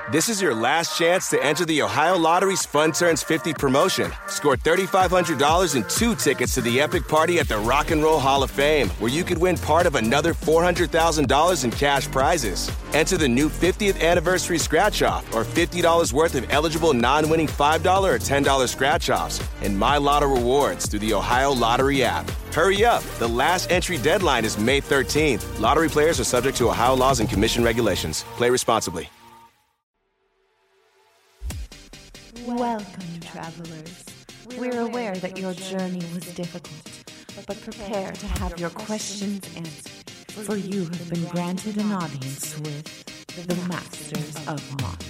This is your last chance to enter the Ohio Lottery's Fun Turns 50 promotion. Score $3,500 and 2 tickets to the epic party at the Rock and Roll Hall of Fame, where you could win part of another $400,000 in cash prizes. Enter the new 50th anniversary scratch-off or $50 worth of eligible non-winning $5 or $10 scratch-offs and My Lotto rewards through the Ohio Lottery app. Hurry up. The last entry deadline is May 13th. Lottery players are subject to Ohio laws and commission regulations. Play responsibly. Welcome, travelers. We're aware that your journey was difficult, but prepare to have your questions answered, for you have been granted an audience with the Masters of Modern.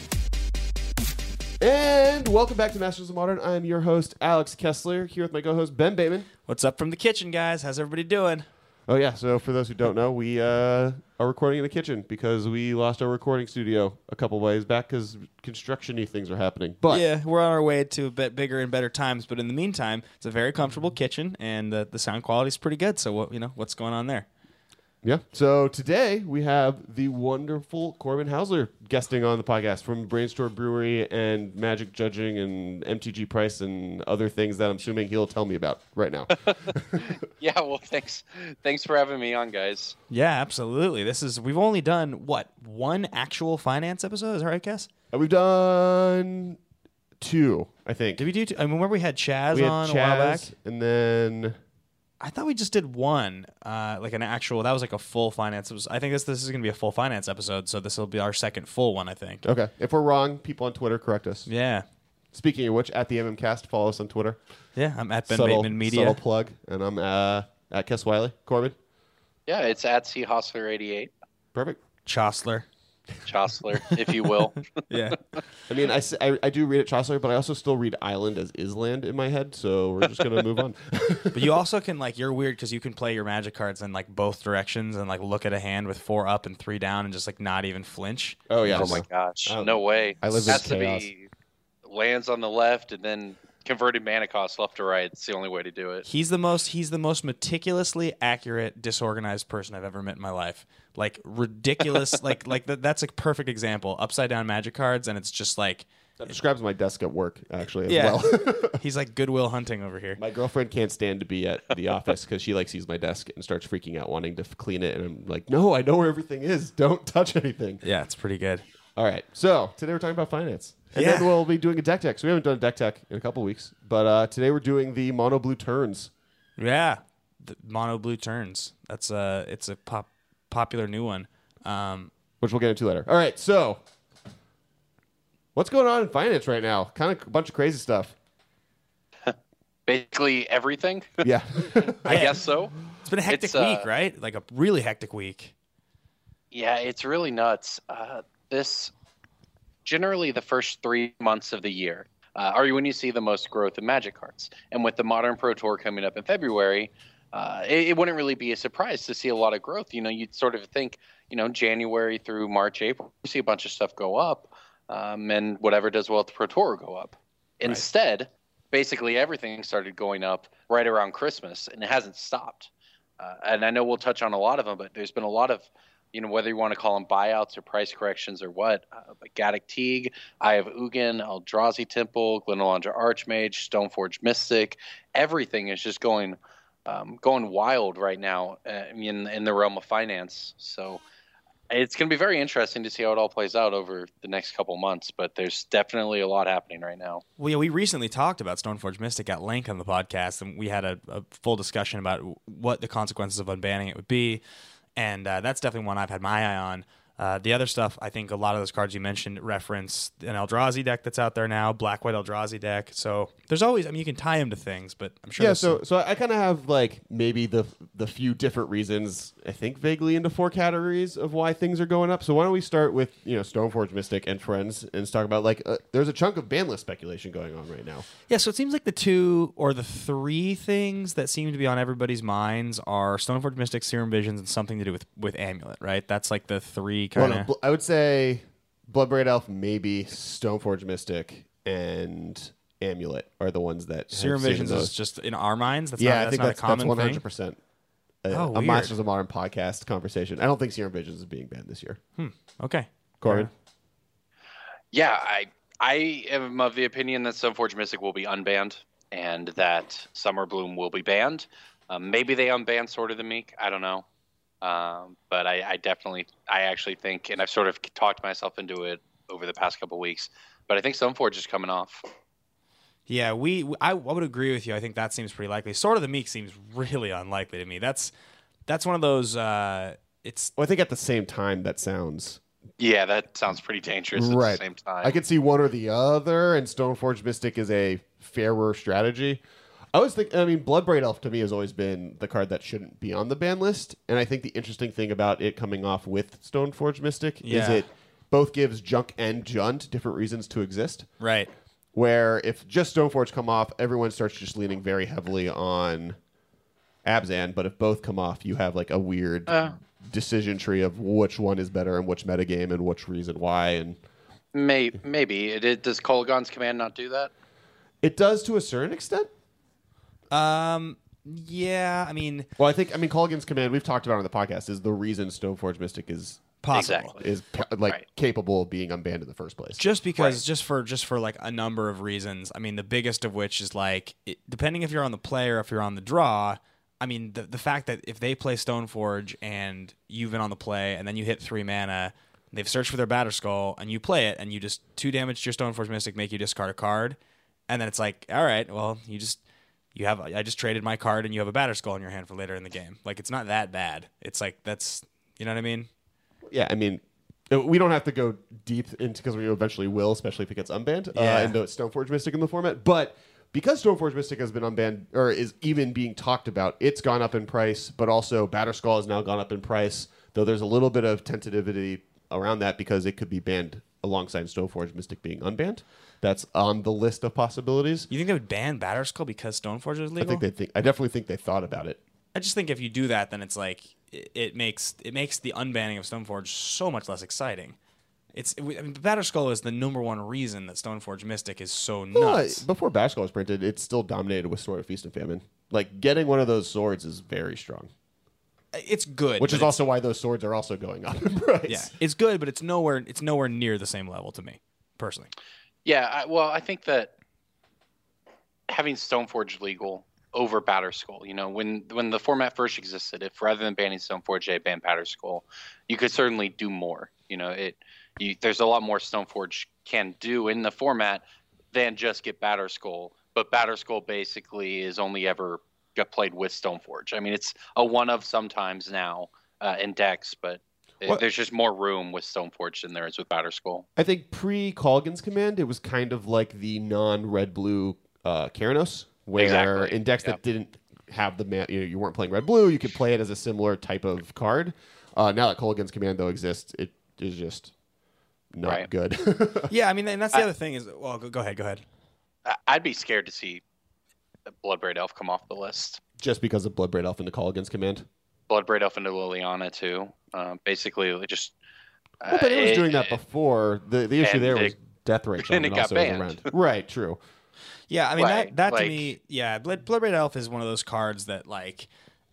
And welcome back to Masters of Modern. I'm your host, Alex Kessler, here with my co-host, Ben Bateman. What's up from the kitchen, guys? How's everybody doing? Oh, yeah. So for those who don't know, we are recording in the kitchen because we lost our recording studio a couple ways back because construction-y things are happening. But yeah, we're on our way to a bit bigger and better times. But in the meantime, it's a very comfortable kitchen, and the sound quality is pretty good. So, what's going on there? yeah. So today we have the wonderful Corbin Hausler guesting on the podcast from Brainstorm Brewery and Magic Judging and MTG Price and other things that I'm assuming he'll tell me about right now. Yeah, well, thanks for having me on, guys. Yeah, absolutely. We've only done one actual finance episode. Is that right, Cass? We've done 2, I think. Did we do? I remember we had Chaz We had on Chaz, a while back. and then I thought we just did one, like an actual. That was like a full finance. I think this is going to be a full finance episode, so this will be our second full one, I think. okay. If we're wrong, people on Twitter correct us. Yeah, Speaking of which, at the MMCast, follow us on Twitter. yeah. I'm at Ben Subtle- Bateman Media. Subtle plug, and I'm at Kess Wiley. Corbin, Yeah, it's at C Hostler 88, perfect. Chosler. Chosler, if you will. Yeah. I mean, I do read it Chaucer, but I also still read Island as Island in my head, so we're just gonna move on. But you also can, you're weird because you can play your magic cards in both directions and look at a hand with 4 up and 3 down and just not even flinch. Oh yeah. Oh my gosh, no way. I live in Has to chaos. be lands on the left and then converted mana cost left to right. It's the only way to do it. He's the most meticulously accurate, disorganized person I've ever met in my life. Ridiculous. That's a perfect example. Upside down magic cards, and it's just That describes my desk at work actually as yeah. well. He's like Goodwill Hunting over here. My girlfriend can't stand to be at the office because she sees my desk and starts freaking out, wanting to clean it, and I'm like, no, I know where everything is. Don't touch anything. Yeah, it's pretty good. All right. So today we're talking about finance. And Yeah. then we'll be doing a deck tech. So we haven't done a deck tech in a couple weeks. But today we're doing the mono blue turns. Yeah, the mono blue turns. It's a popular new one. Which we'll get into later. All right. So what's going on in finance right now? Kind of a bunch of crazy stuff. Basically everything. Yeah. I guess so. It's been a hectic It's, week, right? A really hectic week. Yeah, it's really nuts. This generally the first 3 months of the year are when you see the most growth in Magic cards. And with the Modern Pro Tour coming up in February, it wouldn't really be a surprise to see a lot of growth. You'd sort of think, January through March, April, you see a bunch of stuff go up, and whatever does well at the Pro Tour will go up. Instead, basically everything started going up right around Christmas, and it hasn't stopped. And I know we'll touch on a lot of them, but there's been a lot of, whether you want to call them buyouts or price corrections or what, like Gaddock Teague, Eye of Ugin, Eldrazi Temple, Glenalandra Archmage, Stoneforge Mystic, everything is just going wild right now in the realm of finance. So it's going to be very interesting to see how it all plays out over the next couple months, but there's definitely a lot happening right now. Well, yeah, we recently talked about Stoneforge Mystic at length on the podcast, and we had a full discussion about what the consequences of unbanning it would be. And that's definitely one I've had my eye on. The other stuff, I think a lot of those cards you mentioned reference an Eldrazi deck that's out there now, Black-White Eldrazi deck. So there's always, you can tie them to things, but I'm sure. Yeah, so I kind of have maybe the few different reasons, I think vaguely into 4 categories of why things are going up. So why don't we start with, Stoneforge Mystic and Friends and talk about there's a chunk of ban list speculation going on right now. Yeah, so it seems like the 2 or the 3 things that seem to be on everybody's minds are Stoneforge Mystic, Serum Visions, and something to do with Amulet, right? That's the 3 kind of. Well, I would say Bloodbraid Elf, maybe Stoneforge Mystic, and Amulet are the ones that Serum have seen Visions those. is just in our minds. That's Yeah, not, I think not that's a common 100% a weird. Masters of Modern podcast conversation. I don't think Serum Visions is being banned this year. thing. Okay. Corbin? Yeah, I am of the opinion that Stoneforge Mystic will be unbanned and that Summer Bloom will be banned. Maybe they unban Sword of the Meek. I don't know. But I actually think, and I've sort of talked myself into it over the past couple weeks, but I think Stoneforge is coming off. Yeah, I would agree with you. I think that seems pretty likely. Sword of the Meek seems really unlikely to me. That's one of those. It's. Well, I think at the same time that sounds. Yeah, that sounds pretty dangerous right. at the same time. I could see one or the other, and Stoneforge Mystic is a fairer strategy. I mean, Bloodbraid Elf to me has always been the card that shouldn't be on the ban list, and I think the interesting thing about it coming off with Stoneforge Mystic is it both gives Junk and Jund different reasons to exist. Right. Where if just Stoneforge come off, everyone starts just leaning very heavily on Abzan, but if both come off, you have like a weird decision tree of which one is better and which metagame and which reason why. And maybe. Does Kolaghan's Command not do that? It does to a certain extent. Yeah, I mean... Well, I think Kolaghan's Command, we've talked about on the podcast, is the reason Stoneforge Mystic is... possible. Exactly. Is capable of being unbanned in the first place. Just because, just for like a number of reasons. I mean, the biggest of which is like, depending if you're on the play or if you're on the draw. I mean, the fact that if they play Stoneforge and you've been on the play and then you hit 3 mana, they've searched for their Batterskull and you play it and you just 2 damage to your Stoneforge Mystic, make you discard a card, and then it's like, all right, well, I just traded my card and you have a Batterskull in your hand for later in the game. Like, it's not that bad. It's like you know what I mean? Yeah, I mean, we don't have to go deep into, because we eventually will, especially if it gets unbanned, into Stoneforge Mystic in the format. But because Stoneforge Mystic has been unbanned, or is even being talked about, it's gone up in price, but also Batterskull has now gone up in price, though there's a little bit of tentativity around that because it could be banned alongside Stoneforge Mystic being unbanned. That's on the list of possibilities. You think they would ban Batterskull because Stoneforge is legal? I definitely think they thought about it. I just think if you do that, then it's like it makes the unbanning of Stoneforge so much less exciting. Batterskull is the number one reason that Stoneforge Mystic is so nuts. Before Batterskull was printed, it's still dominated with Sword of Feast and Famine. Like, getting one of those swords is very strong. It's good, which is also why those swords are also going up in price. Yeah, it's good, but it's nowhere near the same level to me personally. Yeah, I think that having Stoneforge legal over Batterskull, when the format first existed, if rather than banning Stoneforge, they banned Batterskull, you could certainly do more. There's a lot more Stoneforge can do in the format than just get Batterskull. But Batterskull basically is only ever got played with Stoneforge. I mean, it's a one of sometimes now in decks, but there's just more room with Stoneforge than there is with Batterskull. I think pre-Kolaghan's Command, it was kind of like the non-red-blue Keranos, where in decks that didn't have you weren't playing red-blue, you could play it as a similar type of card. Now that Kolaghan's Command, though, exists, it is just not good. Yeah, I mean, and that's the other thing is, well, go ahead. I'd be scared to see Bloodbraid Elf come off the list. Just because of Bloodbraid Elf into Kolaghan's Command? Bloodbraid Elf into Liliana, too. Basically, just... but it was doing that before. The issue there was Deathrite Shaman and it got banned. Around. Right, true. Yeah, I mean, that to me, Bloodbraid Elf is one of those cards that, like,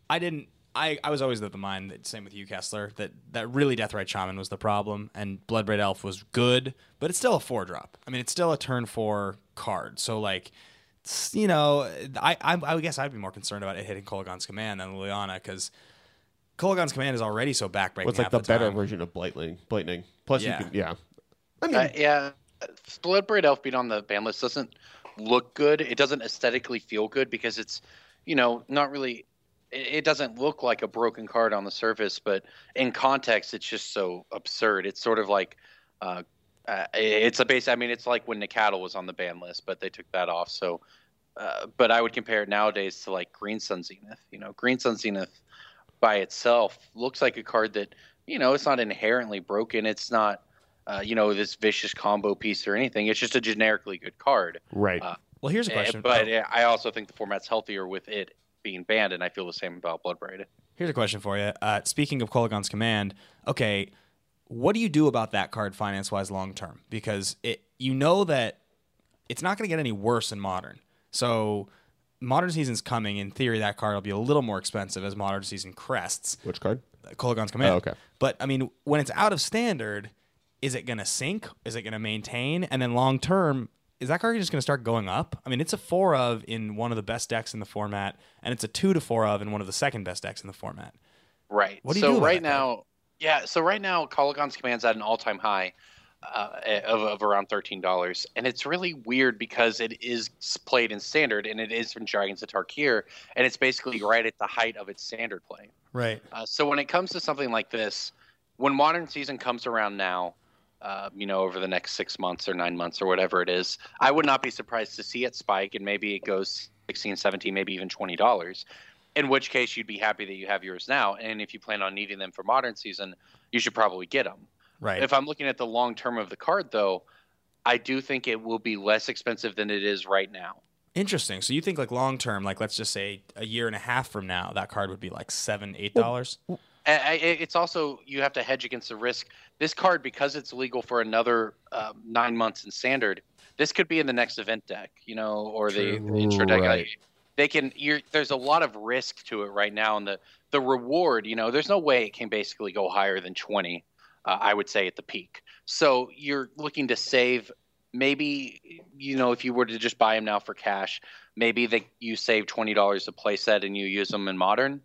I was always of the mind that, same with you, Kessler, that really Deathrite Shaman was the problem, and Bloodbraid Elf was good, but it's still a 4-drop. I mean, it's still a turn 4 card. So, like, I guess I'd be more concerned about it hitting Kolaghan's Command than Liliana, because Kolaghan's Command is already so backbreaking. It's like the better version of Blightning. Plus, you can, I mean, Bloodbraid Elf being on the ban list doesn't look good. It doesn't aesthetically feel good because it's, not really. It doesn't look like a broken card on the surface, but in context, it's just so absurd. It's sort of like, it's a base. I mean, it's like when Nacatl was on the ban list, but they took that off. So, but I would compare it nowadays to like Green Sun Zenith. Green Sun Zenith by itself looks like a card that, it's not inherently broken. It's not, this vicious combo piece or anything. It's just a generically good card. Right. Well, here's a question. But I also think the format's healthier with it being banned, and I feel the same about Bloodbraid. Here's a question for you. Speaking of Kolaghan's Command, okay, what do you do about that card finance-wise long-term? Because that it's not going to get any worse in Modern. So Modern Season's coming. In theory, that card will be a little more expensive as Modern Season crests. Which card? Kolaghan's Command. Oh, okay. But, I mean, when it's out of Standard, is it going to sink? Is it going to maintain? And then long term, is that card just going to start going up? I mean, it's a 4 of in one of the best decks in the format, and it's a 2 to 4 of in one of the second best decks in the format. Right. What do you do about right that card? now? Yeah. So right now, Kolaghan's Command's at an all-time high of around $13, and it's really weird because it is played in Standard, and it is from Dragons of Tarkir, and it's basically right at the height of its Standard play. Right. So when it comes to something like this, when Modern Season comes around now, over the next 6 months or 9 months or whatever it is, I would not be surprised to see it spike, and maybe it goes 16, 17, maybe even $20. In which case, you'd be happy that you have yours now, and if you plan on needing them for Modern Season, you should probably get them. Right. If I'm looking at the long term of the card, though, I do think it will be less expensive than it is right now. Interesting. So you think like long term, like let's just say a year and a half from now, that card would be like $7, $8? It's also, you have to hedge against the risk. This card, because it's legal for another 9 months in Standard, this could be in the next event deck, or the intro deck. Right. There's a lot of risk to it right now, and the reward, there's no way it can basically go higher than 20. I would say at the peak. So you're looking to save. Maybe if you were to just buy them now for cash, maybe you save $20 a play set and you use them in Modern.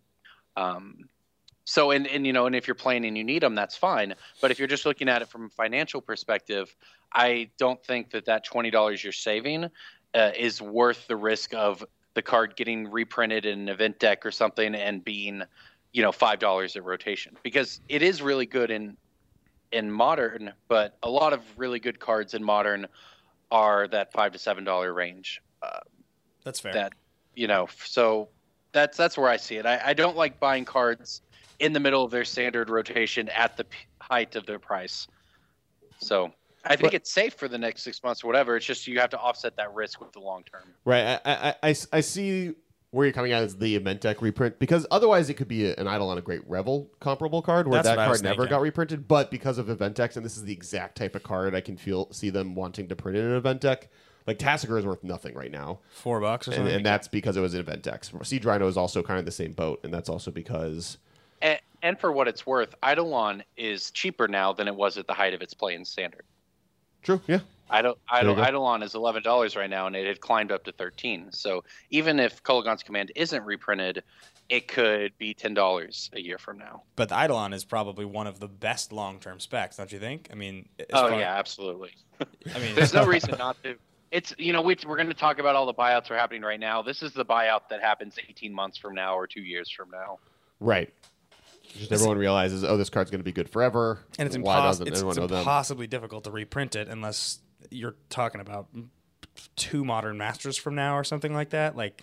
So and if you're playing and you need them, that's fine. But if you're just looking at it from a financial perspective, I don't think that $20 you're saving is worth the risk of the card getting reprinted in an event deck or something and being $5 at rotation, because it is really good in Modern, but a lot of really good cards in Modern are that $5 to $7 range. That's fair. So that's where I see it. I don't like buying cards in the middle of their Standard rotation at the height of their price. So I think it's safe for the next 6 months or whatever. It's just you have to offset that risk with the long term. Right. I see where you're coming at is the event deck reprint, because otherwise it could be an Eidolon a Great Revel comparable card where That's that what I was card never thinking. got reprinted, but because of event decks, and this is the exact type of card I can see them wanting to print in an event deck. Like Tassiger is worth nothing right now, $4 or something. and that's because it was an event deck. Siege Rhino is also kind of the same boat, and that's also because And for what it's worth, Eidolon is cheaper now than it was at the height of its play in Standard. true. Yeah. Eidolon is $11 right now, and it had climbed up to $13. So even if Kolaghan's Command isn't reprinted, it could be $10 a year from now. But the Eidolon is probably one of the best long-term specs, don't you think? I mean, Yeah, absolutely. I mean, There's no reason not to. It's we're going to talk about all the buyouts that are happening right now. This is the buyout that happens 18 months from now or 2 years from now. Right. Just everyone realizes, this card's going to be good forever. and it's Why doesn't everyone know them? impossibly difficult to reprint it unless you're talking about 2 Modern Masters from now or something like that, like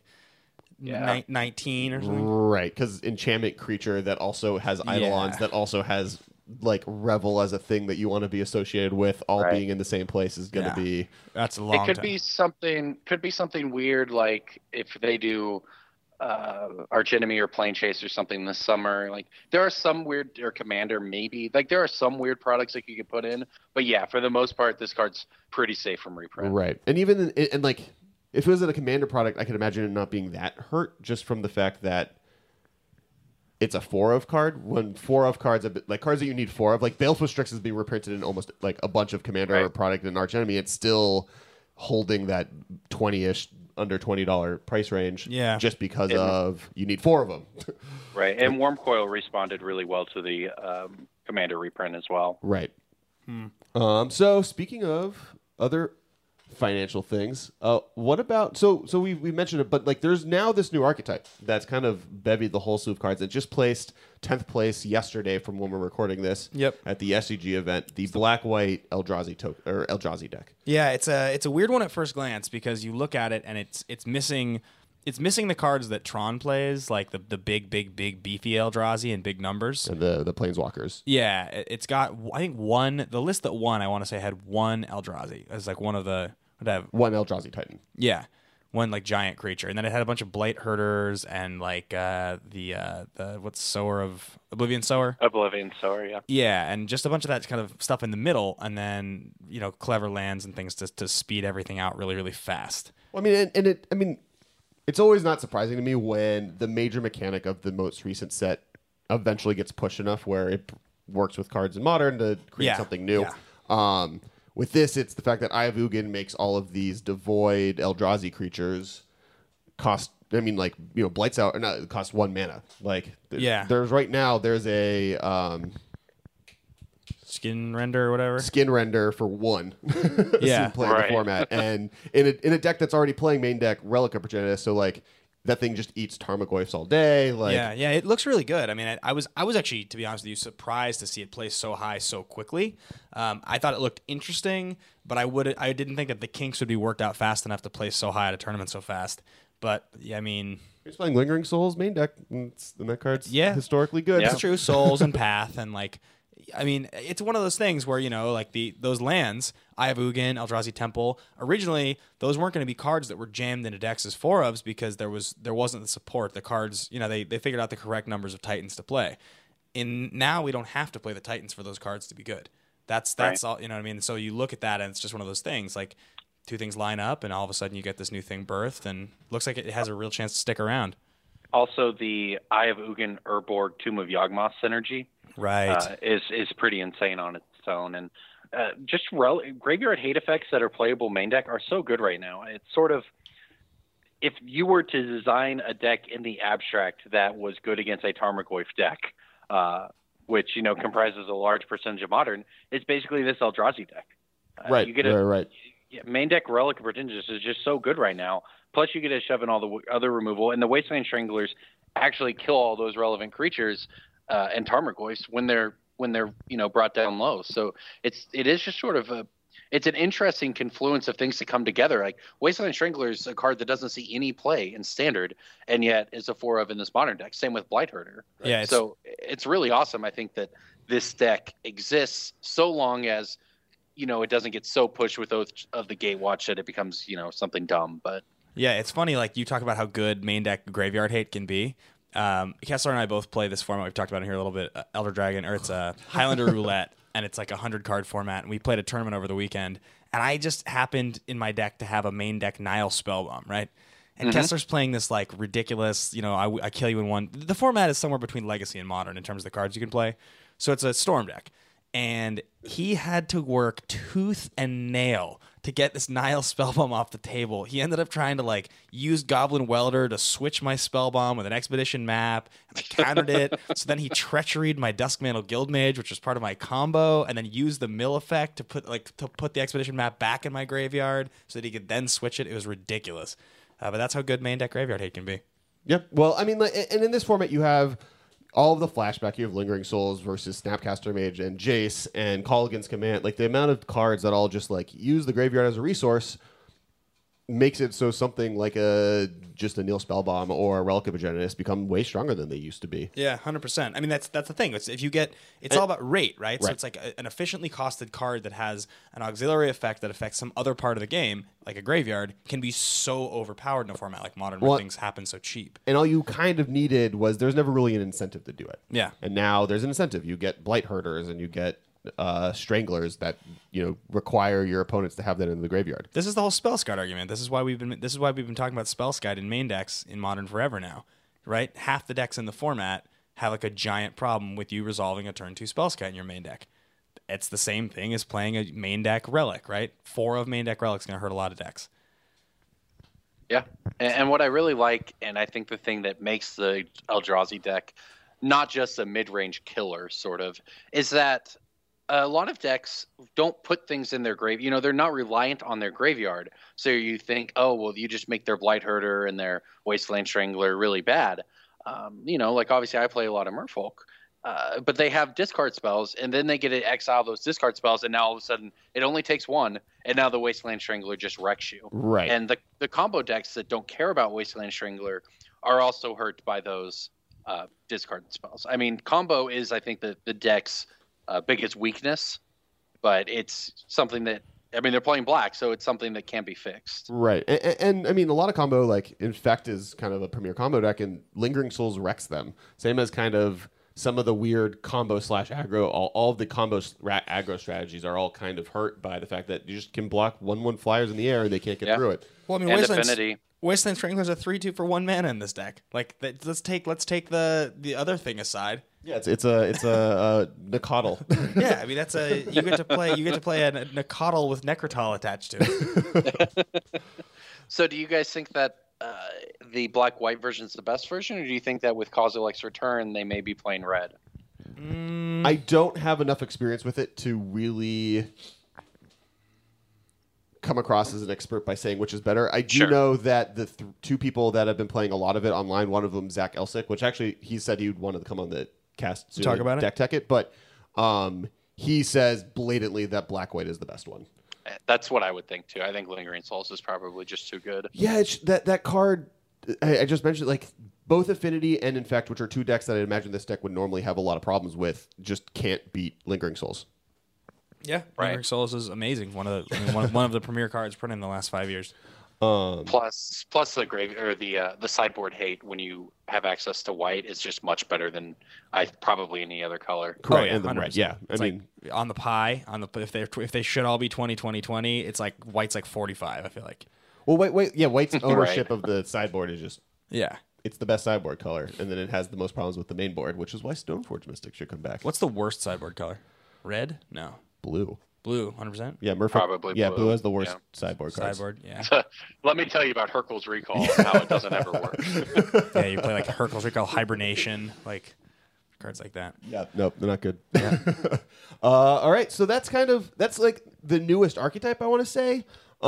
19 or something. Right, because enchantment creature that also has Eidolons, Yeah. that also has like Revel as a thing that you want to be associated with, all Right. being in the same place is going to be. That's a long It could time. be something weird, like if they do Archenemy or Plane Chase or something this summer. Like there are some weird, or Commander maybe. Like there are some weird products that you could put in, but yeah, for the most part, this card's pretty safe from reprint. Right, and even and like if it was in a Commander product, I could imagine it not being that hurt, just from the fact that it's a 4 of card. When 4 of cards, like cards that you need 4 of, like Baleful Strix is being reprinted in almost like a bunch of Commander Right. product and Archenemy, it's still holding that 20-ish, under $20 price range. Yeah. Just because of you need 4 of them. Right, and Worm Coil responded really well to the Commander reprint as well. Right. So speaking of other financial things, what about so we mentioned it, but like there's now this new archetype that's kind of bevied the whole slew of cards. It just placed 10th place yesterday from when we're recording this. Yep. At the SCG event, the black-white Eldrazi Eldrazi deck. Yeah, it's a weird one at first glance because you look at it and it's missing the cards that Tron plays, like the big beefy Eldrazi in big numbers. And the Planeswalkers. Yeah, it's got, I think, the list that won, I want to say, had 1 Eldrazi as like one of the, would have, One Eldrazi Titan. yeah, one like giant creature, and then it had a bunch of Blight Herders and like the what's Sower of Oblivion Sower. Oblivion, sorry, yeah. Yeah, and just a bunch of that kind of stuff in the middle, and then clever lands and things to speed everything out really, really fast. Well, I mean, it's always not surprising to me when the major mechanic of the most recent set eventually gets pushed enough where it works with cards in Modern to create Yeah, something new. yeah. With this, it's the fact that Eye of Ugin makes all of these devoid Eldrazi creatures cost. I mean, like, Blights Out, or not, it costs 1 mana. Like, there's right now, there's a Skin Render or whatever. Skin Render for 1. Yeah. Playing the format. And in a deck that's already playing main deck Relic of Progenitus, so, like, that thing just eats Tarmogoyfs all day. Like, yeah, it looks really good. I mean, I was actually, to be honest with you, surprised to see it play so high so quickly. I thought it looked interesting, but I didn't think that the kinks would be worked out fast enough to play so high at a tournament so fast. But yeah, I mean, he's playing Lingering Souls main deck. And that card's historically good. It's true. Souls and Path and like. I mean, it's one of those things where, like those lands, Eye of Ugin, Eldrazi Temple, originally those weren't going to be cards that were jammed into decks as 4-ofs because there wasn't the support. The cards, they figured out the correct numbers of Titans to play. And now we don't have to play the Titans for those cards to be good. That's right. All, you know what I mean? So you look at that and it's just one of those things, like two things line up and all of a sudden you get this new thing birthed and looks like it has a real chance to stick around. Also, the Eye of Ugin Urborg Tomb of Yawgmoth synergy. Right, is pretty insane on its own, and just graveyard hate effects that are playable main deck are so good right now. It's sort of, if you were to design a deck in the abstract that was good against a Tarmogoyf deck, which comprises a large percentage of Modern, it's basically this Eldrazi deck. Right, you get right. Main deck Relic of Progenitus is just so good right now. Plus, you get to shove in all the other removal, and the Wasteland Stranglers actually kill all those relevant creatures. And Tarmogoyfs when they're brought down low. So it is just sort of it's an interesting confluence of things to come together. Like Wasteland Strangler is a card that doesn't see any play in Standard, and yet is a 4-of in this Modern deck. Same with Blightherder. Right? Yeah. So it's really awesome. I think that this deck exists so long as it doesn't get so pushed with Oath of the Gatewatch that it becomes something dumb. But yeah, it's funny. Like you talk about how good main deck graveyard hate can be. Kessler and I both play this format. We've talked about it here a little bit. Elder Dragon, or it's a Highlander Roulette, and it's like a 100-card format. And we played a tournament over the weekend, and I just happened in my deck to have a main deck Nile Spellbomb, right? And Kessler's playing this like ridiculous, I kill you in one. The format is somewhere between Legacy and Modern in terms of the cards you can play. So it's a Storm deck. And he had to work tooth and nail to get this Nile Spellbomb off the table. He ended up trying to use Goblin Welder to switch my Spellbomb with an Expedition map, and I countered it. So then he treachery'd my Duskmantle Guildmage, which was part of my combo, and then used the mill effect to put the Expedition map back in my graveyard so that he could then switch it. It was ridiculous. But that's how good main deck graveyard hate can be. Yep. Well, I mean, and in this format, you have all of the flashback. You have Lingering Souls versus Snapcaster Mage and Jace and Call Against Command. Like the amount of cards that all just use the graveyard as a resource makes it so something like just a Nile Spellbomb or a Relic of Progenitus become way stronger than they used to be. Yeah, 100%. I mean, that's the thing. It's all about rate, right? So it's like an efficiently costed card that has an auxiliary effect that affects some other part of the game, like a graveyard, can be so overpowered in a format like Modern where things happen so cheap. And all you kind of needed was there's never really an incentive to do it. Yeah. And now there's an incentive. You get Blight Herders and you get Stranglers that require your opponents to have that in the graveyard. This is the whole Spellskite argument. This is why we've been talking about Spellskite in main decks in Modern forever now, right? Half the decks in the format have a giant problem with you resolving a turn 2 Spellskite in your main deck. It's the same thing as playing a main deck Relic, right? 4 of main deck Relic is going to hurt a lot of decks. Yeah, and what I really like, and I think the thing that makes the Eldrazi deck not just a mid-range killer, sort of, is that a lot of decks don't put things in their grave. They're not reliant on their graveyard. So you think, oh, well, you just make their Blight Herder and their Wasteland Strangler really bad. Obviously I play a lot of Merfolk, but they have discard spells, and then they get to exile those discard spells, and now all of a sudden it only takes one, and now the Wasteland Strangler just wrecks you. Right. And the combo decks that don't care about Wasteland Strangler are also hurt by those discard spells. I mean, combo is, I think, the deck's biggest weakness, but it's something that, they're playing black, so it's something that can be fixed. Right. And I mean, a lot of combo, Infect is kind of a premier combo deck, and Lingering Souls wrecks them. Same as kind of some of the weird combo / aggro, all of the combo aggro strategies are all kind of hurt by the fact that you just can block 1/1 flyers in the air and they can't get through it. Well, I mean, Wasteland Strangler's a 3/2 for 1 mana in this deck. Let's take the other thing aside. Yeah, it's a Nicodle. Yeah, I mean that's you get to play a Nicodle with Necrotol attached to it. So do you guys think that the black-white version is the best version, or do you think that with Kozilek's return they may be playing red? I don't have enough experience with it to really come across as an expert by saying which is better. I do know that the two people that have been playing a lot of it online, one of them, Zach Elsick, which actually he said he would want to come on the cast to talk about deck tech it, but he says blatantly that black-white is the best one. That's what I would think too. I think Lingering Souls is probably just too good. Yeah, that card I just mentioned, like both Affinity and Infect, which are two decks that I imagine this deck would normally have a lot of problems with, just can't beat Lingering Souls. Yeah, right. Lingering Souls is amazing. One of the premier cards printed in the last 5 years. Plus the grave or the sideboard hate when you have access to white is just much better than probably any other color. Correct. Oh, yeah, and the red. Yeah, I mean, like on the pie, if they should all be 20, it's like white's like 45. I feel like. Well, wait, yeah, white's ownership of the sideboard is just it's the best sideboard color, and then it has the most problems with the main board, which is why Stoneforge Mystic should come back. What's the worst sideboard color? Red? No. Blue. Blue, 100%. Yeah, Murphy. Probably Yeah, blue. blue has the worst sideboard cards. Sideboard, yeah. Let me tell you about Hercule's Recall and how it doesn't ever work. Yeah, you play like Hercule's Recall, Hibernation, like cards like that. Yeah, nope, they're not good. All right, so that's like the newest archetype, I want to say.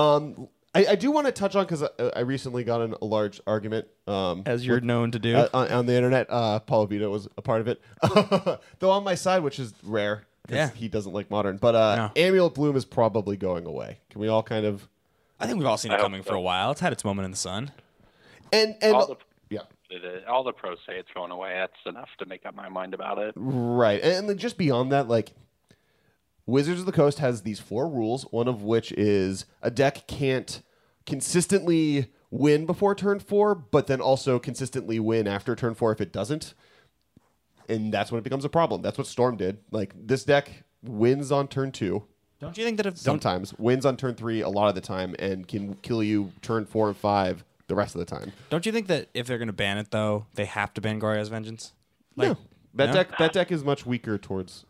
I do want to touch on, because I recently got in a large argument. As you're known to do. On the internet. Paulo Vito was a part of it. Though on my side, which is rare. Yeah. He doesn't like Modern. But No. Amulet Bloom is probably going away. Can we all kind of... I think we've all seen it I hope coming for so. a while. It's had its moment in the sun. And yeah. All the pros say it's going away. That's enough to make up my mind about it. Right. And then just beyond that, like, Wizards of the Coast has these 4 rules, one of which is a deck can't consistently win before turn 4, but then also consistently win after turn 4 if it doesn't. And that's when it becomes a problem. That's what Storm did. Like, this deck wins on turn 2. Don't you think that Sometimes wins on turn 3 a lot of the time and can kill you turn 4 and 5 the rest of the time. Don't you think that if they're going to ban it though, they have to ban Gorya's Vengeance? No. That no? that deck is much weaker towards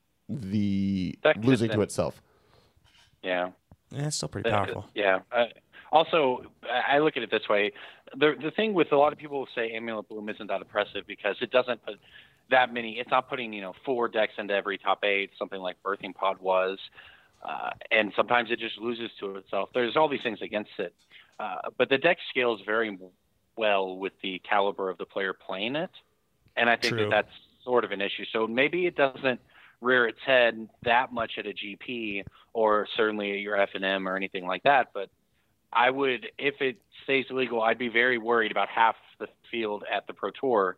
the Deck losing isn't- to itself. Yeah. Yeah, it's still pretty powerful. Yeah. Also, I look at it this way. The thing with a lot of people who say Amulet Bloom isn't that impressive because it doesn't put that many. It's not putting 4 decks into every top 8, something like Birthing Pod was, and sometimes it just loses to itself. There's all these things against it, but the deck scales very well with the caliber of the player playing it, and I think True. that's sort of an issue. So maybe it doesn't rear its head that much at a GP or certainly at your F&M or anything like that, but I would, if it stays illegal, I'd be very worried about half the field at the Pro Tour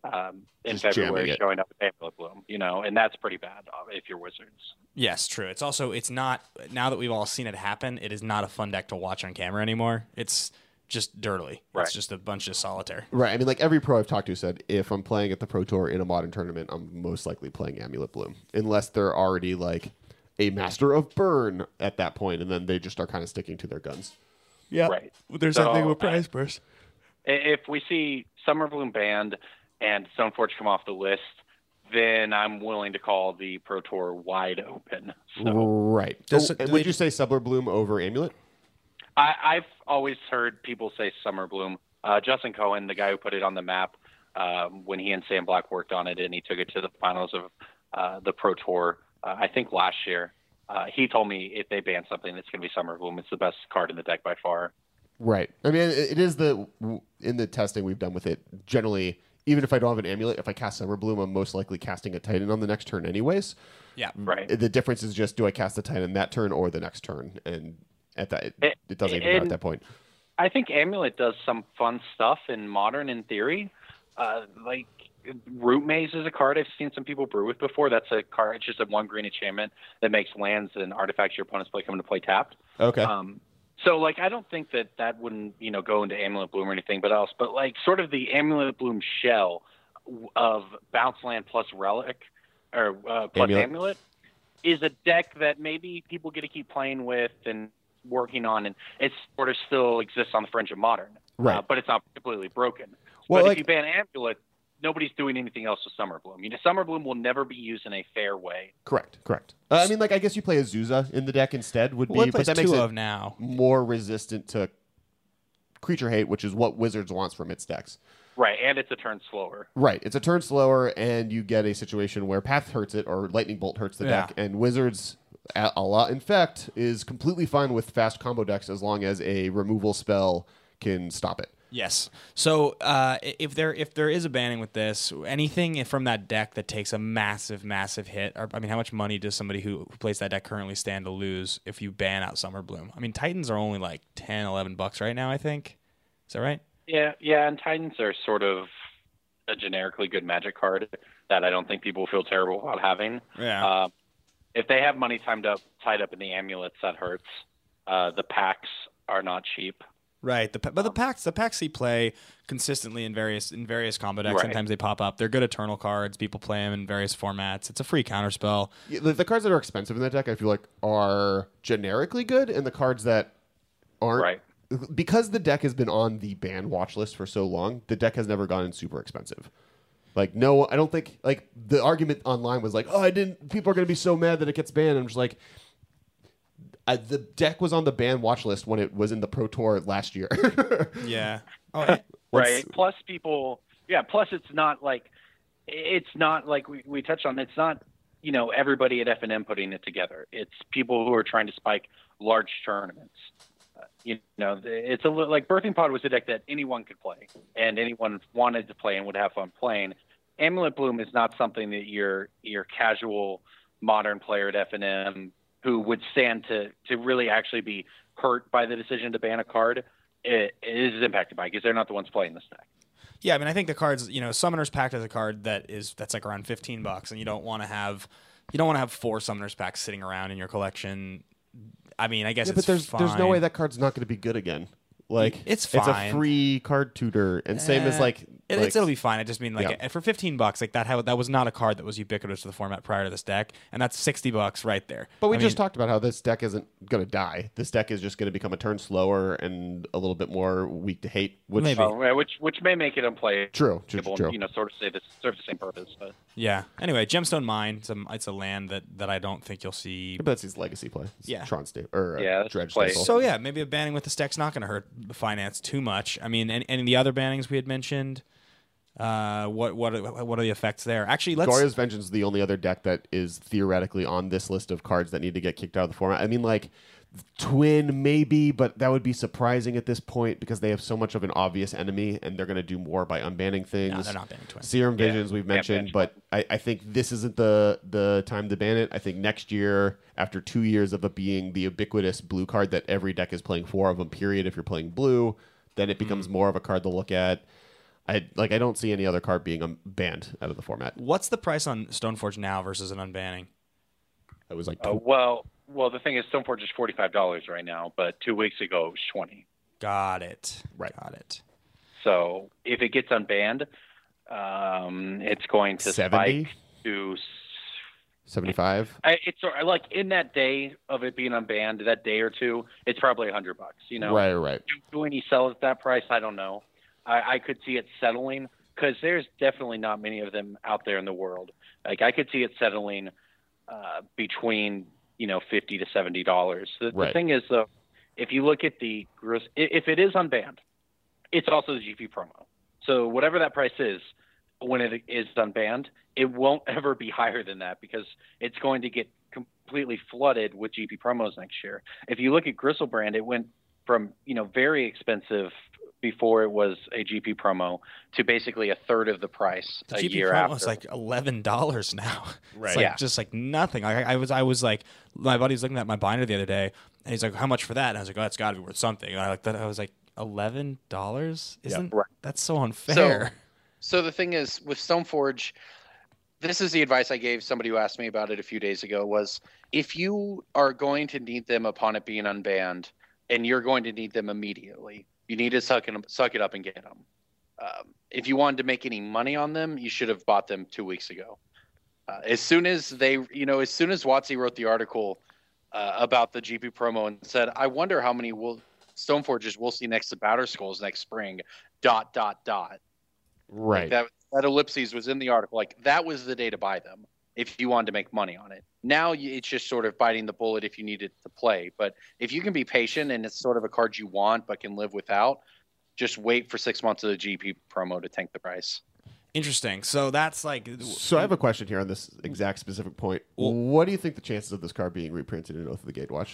in Just jamming February it. showing up at Amulet Bloom, and that's pretty bad if you're Wizards. Yes, true. It's not, now that we've all seen it happen, it is not a fun deck to watch on camera anymore. It's just dirtily. Right. It's just a bunch of solitaire. Right. I mean, like every pro I've talked to said, if I'm playing at the Pro Tour in a Modern tournament, I'm most likely playing Amulet Bloom, unless they're already like a master of burn at that point, and then they just are kind of sticking to their guns. Yeah. Right. There's So, that thing with prize burst. If we see Summer Bloom banned and Stoneforge come off the list, then I'm willing to call the Pro Tour wide open. So Right. Does- And do would they- you say Subler Bloom over Amulet? I've always heard people say Summer Bloom. Justin Cohen, the guy who put it on the map when he and Sam Black worked on it, and he took it to the finals of the Pro Tour, I think last year. He told me if they ban something, it's going to be Summer Bloom. It's the best card in the deck by far. Right. I mean, it is in the testing we've done with it, generally, even if I don't have an Amulet, if I cast Summer Bloom, I'm most likely casting a Titan on the next turn anyways. Yeah. Right. The difference is just, do I cast the Titan that turn or the next turn? And at that, it doesn't even matter at that point. I think Amulet does some fun stuff in Modern in theory. Like Root Maze is a card I've seen some people brew with before. That's a card, it's just a 1 green enchantment that makes lands and artifacts your opponents play come into play tapped. Okay. So like I don't think that wouldn't go into Amulet Bloom or anything but else, but like sort of the Amulet Bloom shell of bounce land plus relic or plus Amulet is a deck that maybe people get to keep playing with and working on, and it sort of still exists on the fringe of Modern, Right. but it's not completely broken. Well, but like- if you ban Amulet, nobody's doing anything else with Summer Bloom. Summer Bloom will never be used in a fair way. Correct. I mean, like, I guess you play Azusa in the deck instead would be, but that makes it now more resistant to creature hate, which is what Wizards wants from its decks. Right, and it's a turn slower. Right, it's a turn slower, and you get a situation where Path hurts it or Lightning Bolt hurts the deck, and Wizards a lot infect is completely fine with fast combo decks as long as a removal spell can stop it. Yes. So if there is a banning with this, anything from that deck that takes a massive hit, or, I mean, how much money does somebody who plays that deck currently stand to lose if you ban out Summer Bloom? I mean, Titans are only like $10-$11 right now, I think. Is that right? Yeah, and Titans are sort of a generically good Magic card that I don't think people feel terrible about having. Yeah. If they have money tied up in the amulets, that hurts. The packs are not cheap. Right, but the packs you play consistently in various combo decks. Right. Sometimes they pop up. They're good Eternal cards. People play them in various formats. It's a free counterspell. Yeah, the cards that are expensive in that deck, I feel like, are generically good, and the cards that aren't, Right. because the deck has been on the ban watch list for so long, the deck has never gone super expensive. Like, no, I don't think, like, the argument online was like, people are going to be so mad that it gets banned. I'm just like, the deck was on the ban watch list when it was in the Pro Tour last year. Yeah. Oh, Right. Plus it's not like we touched on. It's not, everybody at FNM putting it together. It's people who are trying to spike large tournaments. It's a little like Birthing Pod was a deck that anyone could play and anyone wanted to play and would have fun playing. Amulet Bloom is not something that your casual modern player at FNM who would stand to really actually be hurt by the decision to ban a card is impacted by, because they're not the ones playing this deck. Yeah, I mean, I think the cards, Summoner's Pact is a card that's like around $15, and you don't want to have 4 Summoner's Packs sitting around in your collection. I mean, I guess but there's no way that card's not going to be good again. Like, it's fine. It's a free card tutor, and same as it'll be fine. I just mean for $15, like that was not a card that was ubiquitous to the format prior to this deck, and that's $60 right there. But we just talked about how this deck isn't going to die. This deck is just going to become a turn slower and a little bit more weak to hate, which which may make it unplayable. True. Sort of serve the same purpose. But yeah. Anyway, Gemstone Mine. It's a land that I don't think you'll see. But that's his legacy play. Yeah. Tron State or Dredge play. Staple. So yeah, maybe a banning with this deck's not going to hurt the finance too much. I mean, and the other bannings we had mentioned. What are the effects there? Actually, Gorya's Vengeance is the only other deck that is theoretically on this list of cards that need to get kicked out of the format. I mean, like, Twin maybe, but that would be surprising at this point because they have so much of an obvious enemy, and they're going to do more by unbanning things. No, they're not banning Twin. Serum Visions we've mentioned, but I think this isn't the time to ban it. I think next year, after 2 years of it being the ubiquitous blue card that every deck is playing 4 of them, period, if you're playing blue, then it becomes more of a card to look at. I don't see any other card being banned out of the format. What's the price on Stoneforge now versus an unbanning? It was like well, the thing is, Stoneforge is $45 right now, but 2 weeks ago it was $20. Got it. Right. Got it. So if it gets unbanned, it's going to 70? spike to 75. It's like in that day of it being unbanned, that day or two, it's probably $100. Right. Do any sell at that price? I don't know. I could see it settling because there's definitely not many of them out there in the world. Like I could see it settling between $50 to $70. The thing is, though, if you look at the gross, if it is unbanned, it's also the GP promo. So whatever that price is, when it is unbanned, it won't ever be higher than that because it's going to get completely flooded with GP promos next year. If you look at Gristlebrand, it went from very expensive before it was a GP promo to basically a third of the price the a GP year promo after. It's like $11 now. Right. It's like just like nothing. I was like, my buddy was looking at my binder the other day, and he's like, "How much for that?" And I was like, "Oh, it's got to be worth something." And I like that. I was like, $11? Isn't that's so unfair? So the thing is with Stoneforge, this is the advice I gave somebody who asked me about it a few days ago. Was if you are going to need them upon it being unbanned, and you're going to need them immediately, you need to suck it up and get them. If you wanted to make any money on them, you should have bought them 2 weeks ago. As soon as WotC wrote the article about the GP promo and said, "I wonder how many Stoneforges we'll see next to Batterskulls next spring." ... Right. Like That ellipses was in the article. Like, that was the day to buy them if you wanted to make money on it. Now it's just sort of biting the bullet if you need it to play. But if you can be patient and it's sort of a card you want but can live without, just wait for 6 months of the GP promo to tank the price. Interesting. So that's like. So I have a question here on this exact specific point. What do you think the chances of this card being reprinted in Oath of the Gatewatch?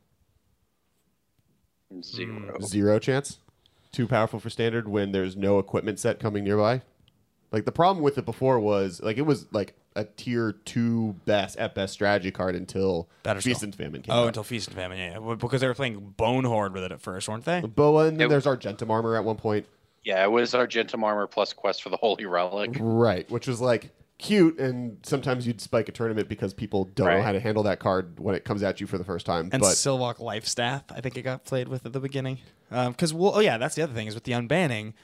0. 0 chance? Too powerful for standard when there's no equipment set coming nearby? Like, the problem with it before was, like, it was like a tier 2 at best strategy card until Feast and Famine came out. Until Feast and Famine, yeah. Because they were playing Bonehorde with it at first, weren't they? Boa, and then there's Argentum Armor at one point. Yeah, it was Argentum Armor plus Quest for the Holy Relic. Right, which was, like, cute, and sometimes you'd spike a tournament because people don't know how to handle that card when it comes at you for the first time. And Sylvok Lifestaff, I think it got played with at the beginning. Because, that's the other thing, is with the unbanning,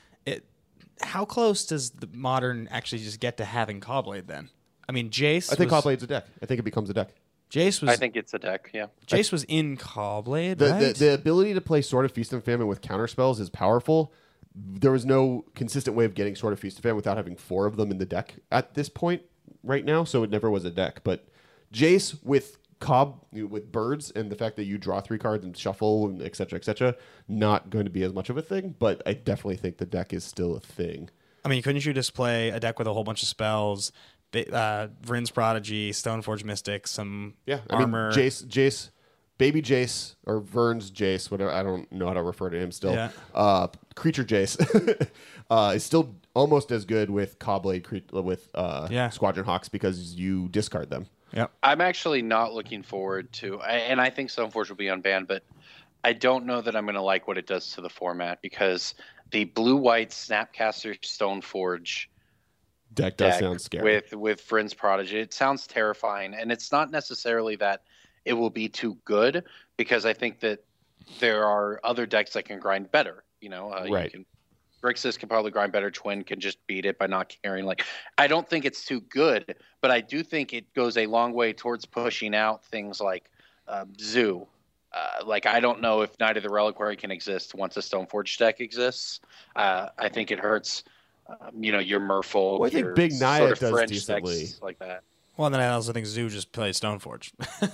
how close does the Modern actually just get to having Caw-Blade then? I mean, Jace. I think Caw-Blade's a deck. I think it becomes a deck. Jace was. I think it's a deck. Yeah. Jace was in Caw-Blade, right? The the ability to play Sword of Feast and Famine with counter spells is powerful. There was no consistent way of getting Sword of Feast and Famine without having 4 of them in the deck at this point right now, so it never was a deck. But Jace with with birds and the fact that you draw 3 cards and shuffle and et cetera, not going to be as much of a thing, but I definitely think the deck is still a thing. I mean, couldn't you just play a deck with a whole bunch of spells, Vryn's Prodigy, Stoneforge Mystic, some armor? I mean, Jace, Baby Jace, or Vern's Jace, whatever, I don't know how to refer to him still. Yeah. Creature Jace is still almost as good with Caw-Blade with Squadron Hawks because you discard them. Yep. I'm actually not looking forward to, and I think Stoneforge will be unbanned, but I don't know that I'm going to like what it does to the format because the blue-white Snapcaster Stoneforge deck does sound scary. With Vryn's Prodigy, it sounds terrifying, and it's not necessarily that it will be too good because I think that there are other decks that can grind better. Right. Grixis can probably grind better. Twin can just beat it by not carrying. I don't think it's too good, but I do think it goes a long way towards pushing out things like Zoo. I don't know if Knight of the Reliquary can exist once a Stoneforge deck exists. I think it hurts, your Merfolk. Well, I think Big Naya does French decently. decks like that. Well, and then I also think Zoo just plays Stoneforge.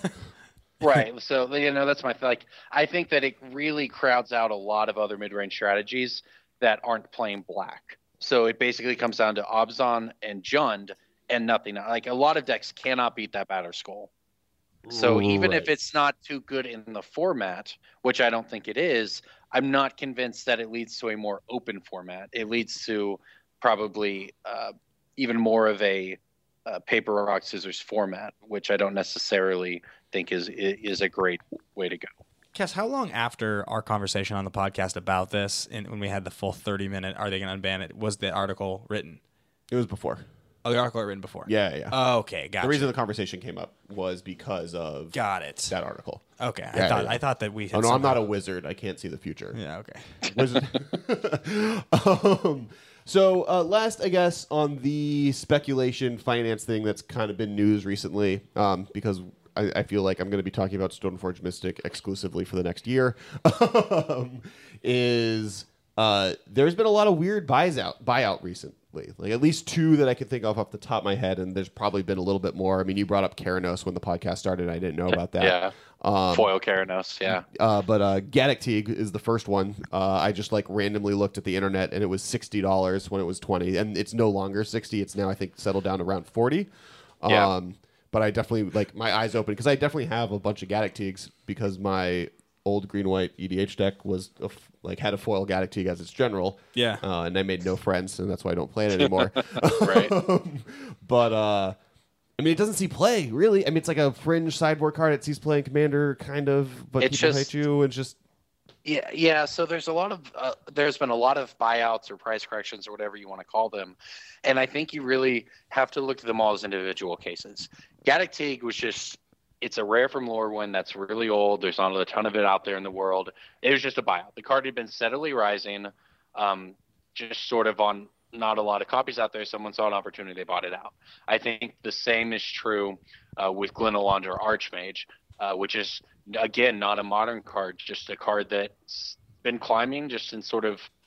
Right. So, that's my I think that it really crowds out a lot of other mid-range strategies that aren't playing black. So it basically comes down to Abzan and Jund and nothing. A lot of decks cannot beat that Batterskull. So even if it's not too good in the format, which I don't think it is, I'm not convinced that it leads to a more open format. It leads to probably even more of a paper, rock, scissors format, which I don't necessarily think is a great way to go. Cass, how long after our conversation on the podcast about this, and when we had the full 30-minute, are they going to unban it, was the article written? It was before. Oh, the article was written before? Yeah. Oh, okay, gotcha. The reason the conversation came up was because of that article. Okay, Yeah, I thought that we had I'm not a wizard. I can't see the future. Yeah, okay. Wizard. So last, I guess, on the speculation finance thing that's kind of been news recently, because I feel like I'm going to be talking about Stoneforge Mystic exclusively for the next year, is there's been a lot of weird buyout recently. At least 2 that I can think of off the top of my head, and there's probably been a little bit more. I mean, you brought up Keranos when the podcast started. I didn't know about that. Yeah. Foil Keranos, yeah. But Gaddock Teeg is the first one. I just randomly looked at the internet, and it was $60 when it was $20, and it's no longer $60. It's now, I think, settled down around $40. Yeah. But I definitely, my eyes open, because I definitely have a bunch of Gaddock Teegs, because my old green-white EDH deck was had a foil Gaddock Teeg as its general. Yeah. And I made no friends, and that's why I don't play it anymore. Right. But, I mean, it doesn't see play, really. I mean, it's like a fringe sideboard card. It sees play in Commander, kind of, but people hate you, and just... Yeah. So there's been a lot of buyouts or price corrections or whatever you want to call them, and I think you really have to look at them all as individual cases. Gaddock Teeg was it's a rare from Lorwyn that's really old. There's not a ton of it out there in the world. It was just a buyout. The card had been steadily rising, just sort of on not a lot of copies out there. Someone saw an opportunity, they bought it out. I think the same is true with Glenelondra Archmage, which is, again, not a modern card, just a card that's been climbing just in sort of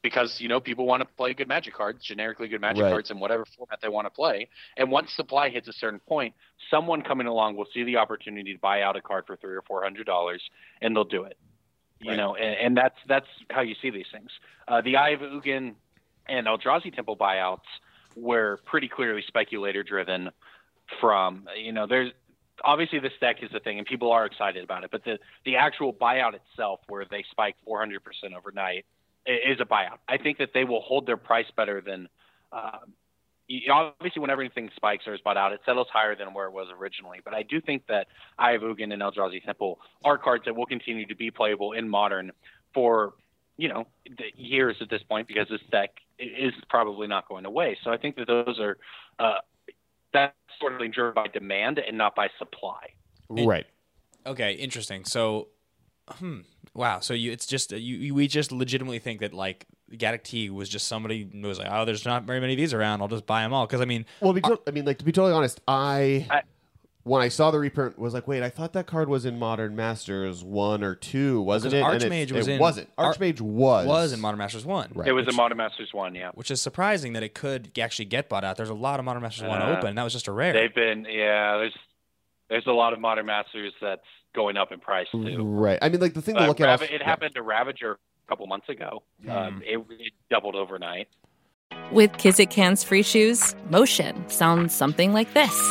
because people want to play good Magic cards, generically good Magic Right. cards in whatever format they want to play. And once supply hits a certain point, someone coming along will see the opportunity to buy out a card for $300 or $400, and they'll do it. Right. And that's how you see these things. The Eye of Ugin and Eldrazi Temple buyouts were pretty clearly speculator driven. From there's obviously this deck is a thing, and people are excited about it, but the actual buyout itself, where they spike 400% overnight, is a buyout. I think that they will hold their price better than. Obviously, when everything spikes or is bought out, it settles higher than where it was originally. But I do think that Eye of Ugin and Eldrazi Temple are cards that will continue to be playable in Modern for years at this point, because this deck is probably not going away. So I think that those are that's sort of driven by demand and not by supply. Right. Okay, interesting. So, wow. So it's just we just legitimately think that like Gaddock Teeg was just somebody who was like, oh, there's not very many of these around, I'll just buy them all. Because to be totally honest, when I saw the reprint, was like, wait, I thought that card was in Modern Masters 1 or 2, wasn't it? Archmage Archmage was in Modern Masters 1. Right. It was in Modern Masters 1, yeah. Which is surprising that it could actually get bought out. There's a lot of Modern Masters 1 open, and that was just a rare. They've been, there's a lot of Modern Masters that's going up in price, too. Right. I mean, like, the thing to look at... It happened to Ravager a couple months ago. It doubled overnight. With Kizik Hands Free Shoes, motion sounds something like this.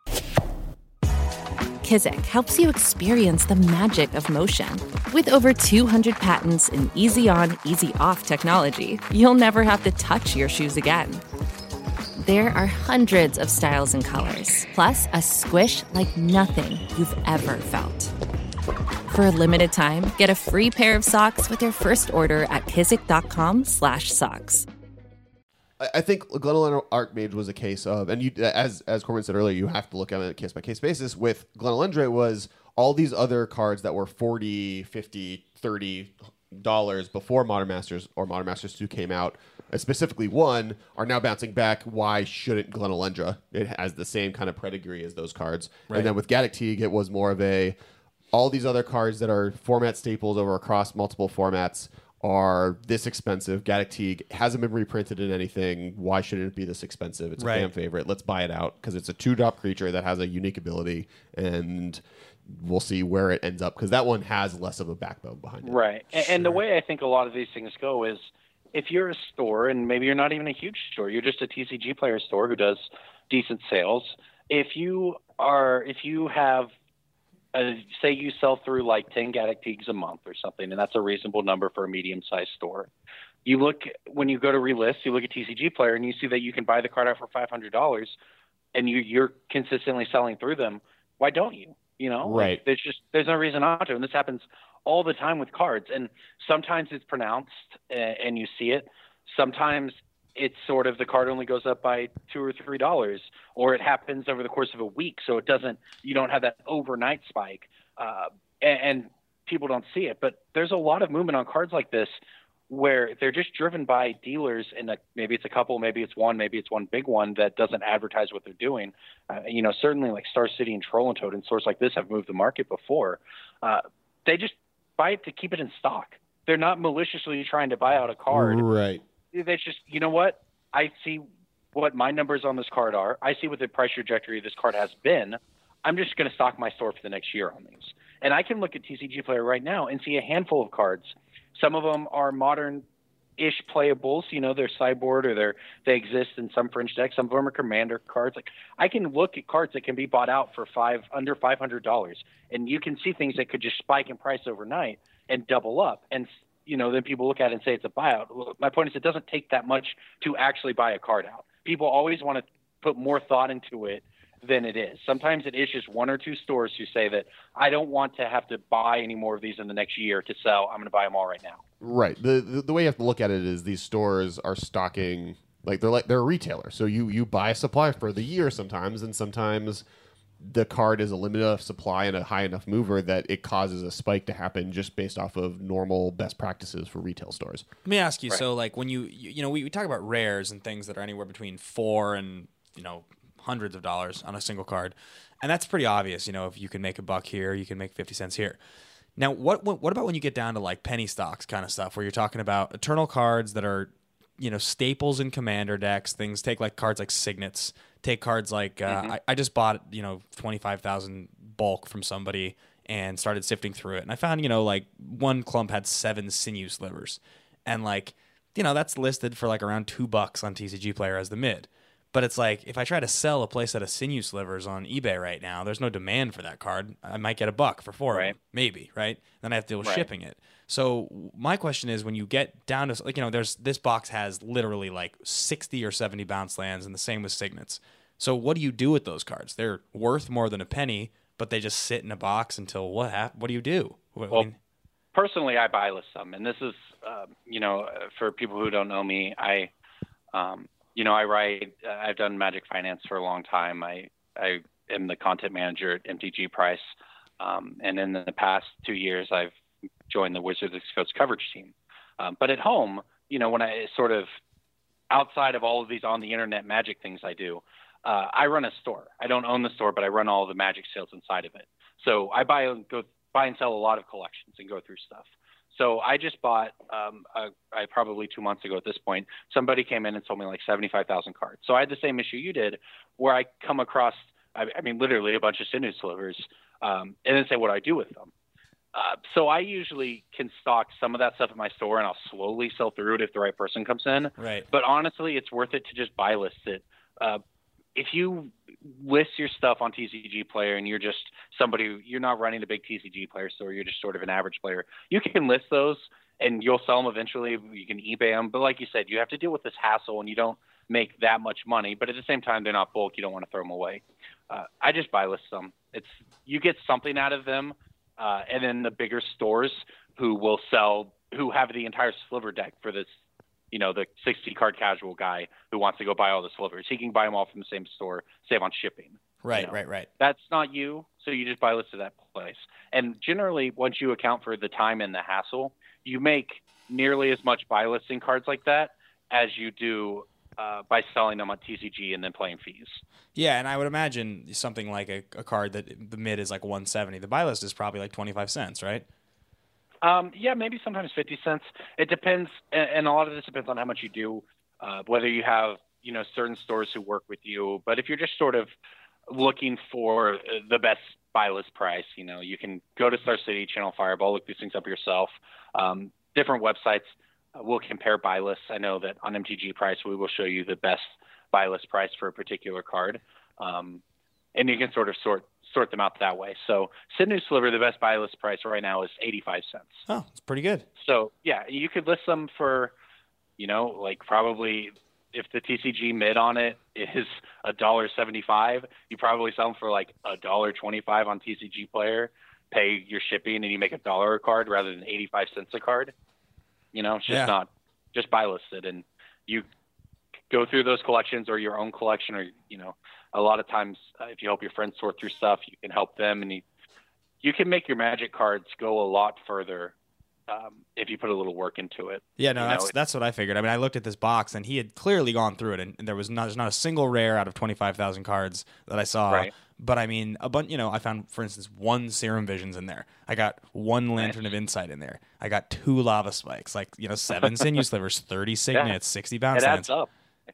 Kizik helps you experience the magic of motion. With over 200 patents and easy-on, easy-off technology, you'll never have to touch your shoes again. There are hundreds of styles and colors, plus a squish like nothing you've ever felt. For a limited time, get a free pair of socks with your first order at kizik.com/socks. I think Glenn Archmage was a case of, and you, as Corbin said earlier, you have to look at it on a case-by-case basis. With Glen Elendré was all these other cards that were $40, $50, $30 before Modern Masters or Modern Masters 2 came out, specifically 1, are now bouncing back. Why shouldn't Glen Elendré? It has the same kind of pedigree as those cards. Right. And then with Gaddock Teeg, it was more of all these other cards that are format staples across multiple formats are this expensive. Gaddock Teeg hasn't been reprinted in anything. Why shouldn't it be this expensive? It's a fan favorite. Let's buy it out because it's a 2-drop creature that has a unique ability, and we'll see where it ends up because that one has less of a backbone behind it. Right. And the way I think a lot of these things go is if you're a store, and maybe you're not even a huge store, you're just a TCG player store who does decent sales. If you have say you sell through like 10 Gaddock Teegs a month or something, and that's a reasonable number for a medium-sized store. When you go to relist, you look at TCG Player, and you see that you can buy the card out for $500, and you're consistently selling through them. Why don't you? Right. Like, there's no reason not to, and this happens all the time with cards. And sometimes it's pronounced, and you see it. Sometimes it's sort of the card only goes up by $2 or $3, or it happens over the course of a week. So you don't have that overnight spike, and people don't see it. But there's a lot of movement on cards like this where they're just driven by dealers, and maybe it's a couple, maybe it's one big one that doesn't advertise what they're doing. Certainly like Star City and Troll and Toad and stores like this have moved the market before. They just buy it to keep it in stock. They're not maliciously trying to buy out a card. Right. They just, you know what? I see what my numbers on this card are. I see what the price trajectory of this card has been. I'm just going to stock my store for the next year on these. And I can look at TCG Player right now and see a handful of cards. Some of them are modern-ish playables. They're sideboard or they exist in some fringe decks. Some of them are commander cards. Like I can look at cards that can be bought out for under $500, and you can see things that could just spike in price overnight and double up. And then people look at it and say it's a buyout. Well, my point is it doesn't take that much to actually buy a card out. People always want to put more thought into it than it is. Sometimes it is just one or two stores who say that I don't want to have to buy any more of these in the next year to sell. I'm going to buy them all right now. Right. The way you have to look at it is these stores are stocking they're a retailer. So you buy a supply for the year sometimes, and sometimes the card is a limited enough supply and a high enough mover that it causes a spike to happen just based off of normal best practices for retail stores. Let me ask you, so like when we talk about rares and things that are anywhere between $4 and hundreds of dollars on a single card, and that's pretty obvious. If you can make a buck here, you can make 50 cents here. Now, what about when you get down to like penny stocks kind of stuff, where you're talking about eternal cards that are, staples in Commander decks? Things take like cards like Signets, take cards like I just bought 25,000 bulk from somebody and started sifting through it, and I found like one clump had 7 Sinew Slivers, and like that's listed for like around $2 on TCG Player as the mid. But it's like, if I try to sell a playset of Sinew Slivers on eBay right now, there's no demand for that card. I might get $1 for 4 of them, maybe, right? Then I have to deal with shipping it. So my question is, when you get down to, like, this box has literally like 60 or 70 bounce lands, and the same with Signets. So what do you do with those cards? They're worth more than a penny, but they just sit in a box until what do you do? Personally, I buy list them, and this is, for people who don't know me, I write. I've done Magic Finance for a long time. I am the content manager at MTG Price, and in the past 2 years, I've joined the Wizards of the Coast coverage team. But at home, when I sort of outside of all of these on the internet Magic things I do, I run a store. I don't own the store, but I run all the Magic sales inside of it. So I buy and sell a lot of collections and go through stuff. So I just bought, I probably 2 months ago at this point, somebody came in and sold me like 75,000 cards. So I had the same issue you did, where I come across, I mean, literally a bunch of Sinew Slivers, and then say, what do I do with them? So I usually can stock some of that stuff at my store, and I'll slowly sell through it if the right person comes in. Right. But honestly, it's worth it to just buy list it. If you list your stuff on TCG Player and you're just somebody, you're not running a big TCG Player store, you're just sort of an average player, you can list those and you'll sell them eventually. You can eBay them. But like you said, you have to deal with this hassle and you don't make that much money. But at the same time, they're not bulk. You don't want to throw them away. I just buy list them. You get something out of them. And then the bigger stores who have the entire sliver deck for this, the 60 card casual guy who wants to go buy all the slivers. He can buy them all from the same store, save on shipping. Right, right. That's not you, so you just buy lists of that place. And generally, once you account for the time and the hassle, you make nearly as much buy listing cards like that as you do by selling them on TCG and then playing fees. Yeah, and I would imagine something like a card that the mid is like 170. The buy list is probably like 25 cents, right? Yeah, maybe sometimes 50 cents. It depends, and a lot of this depends on how much you do, whether you have, certain stores who work with you. But if you're just sort of looking for the best buy list price, you can go to Star City, Channel Fireball, look these things up yourself. Different websites will compare buy lists. I know that on MTG Price, we will show you the best buy list price for a particular card. And you can sort of sort them out that way. So Sinew Sliver, the best buy list price right now is 85 cents. Oh, it's pretty good. So yeah, you could list them for, like probably if the TCG mid on it is $1.75, you probably sell them for like $1.25 on TCG Player, pay your shipping, and you make $1 a card rather than 85 cents a card. It's just not just buy listed, and you go through those collections or your own collection, or a lot of times if you help your friends sort through stuff, you can help them, and you can make your Magic cards go a lot further if you put a little work into it. Yeah, no, that's what I figured. I mean, I looked at this box, and he had clearly gone through it, and there's not a single rare out of 25,000 cards that I saw. Right. But I mean, a bunch. I found, for instance, 1 Serum Visions in there. I got 1 Lantern of Insight in there. I got 2 Lava Spikes, 7 Sinew Slivers, 30 Signets, 60 bounce lands. It adds up.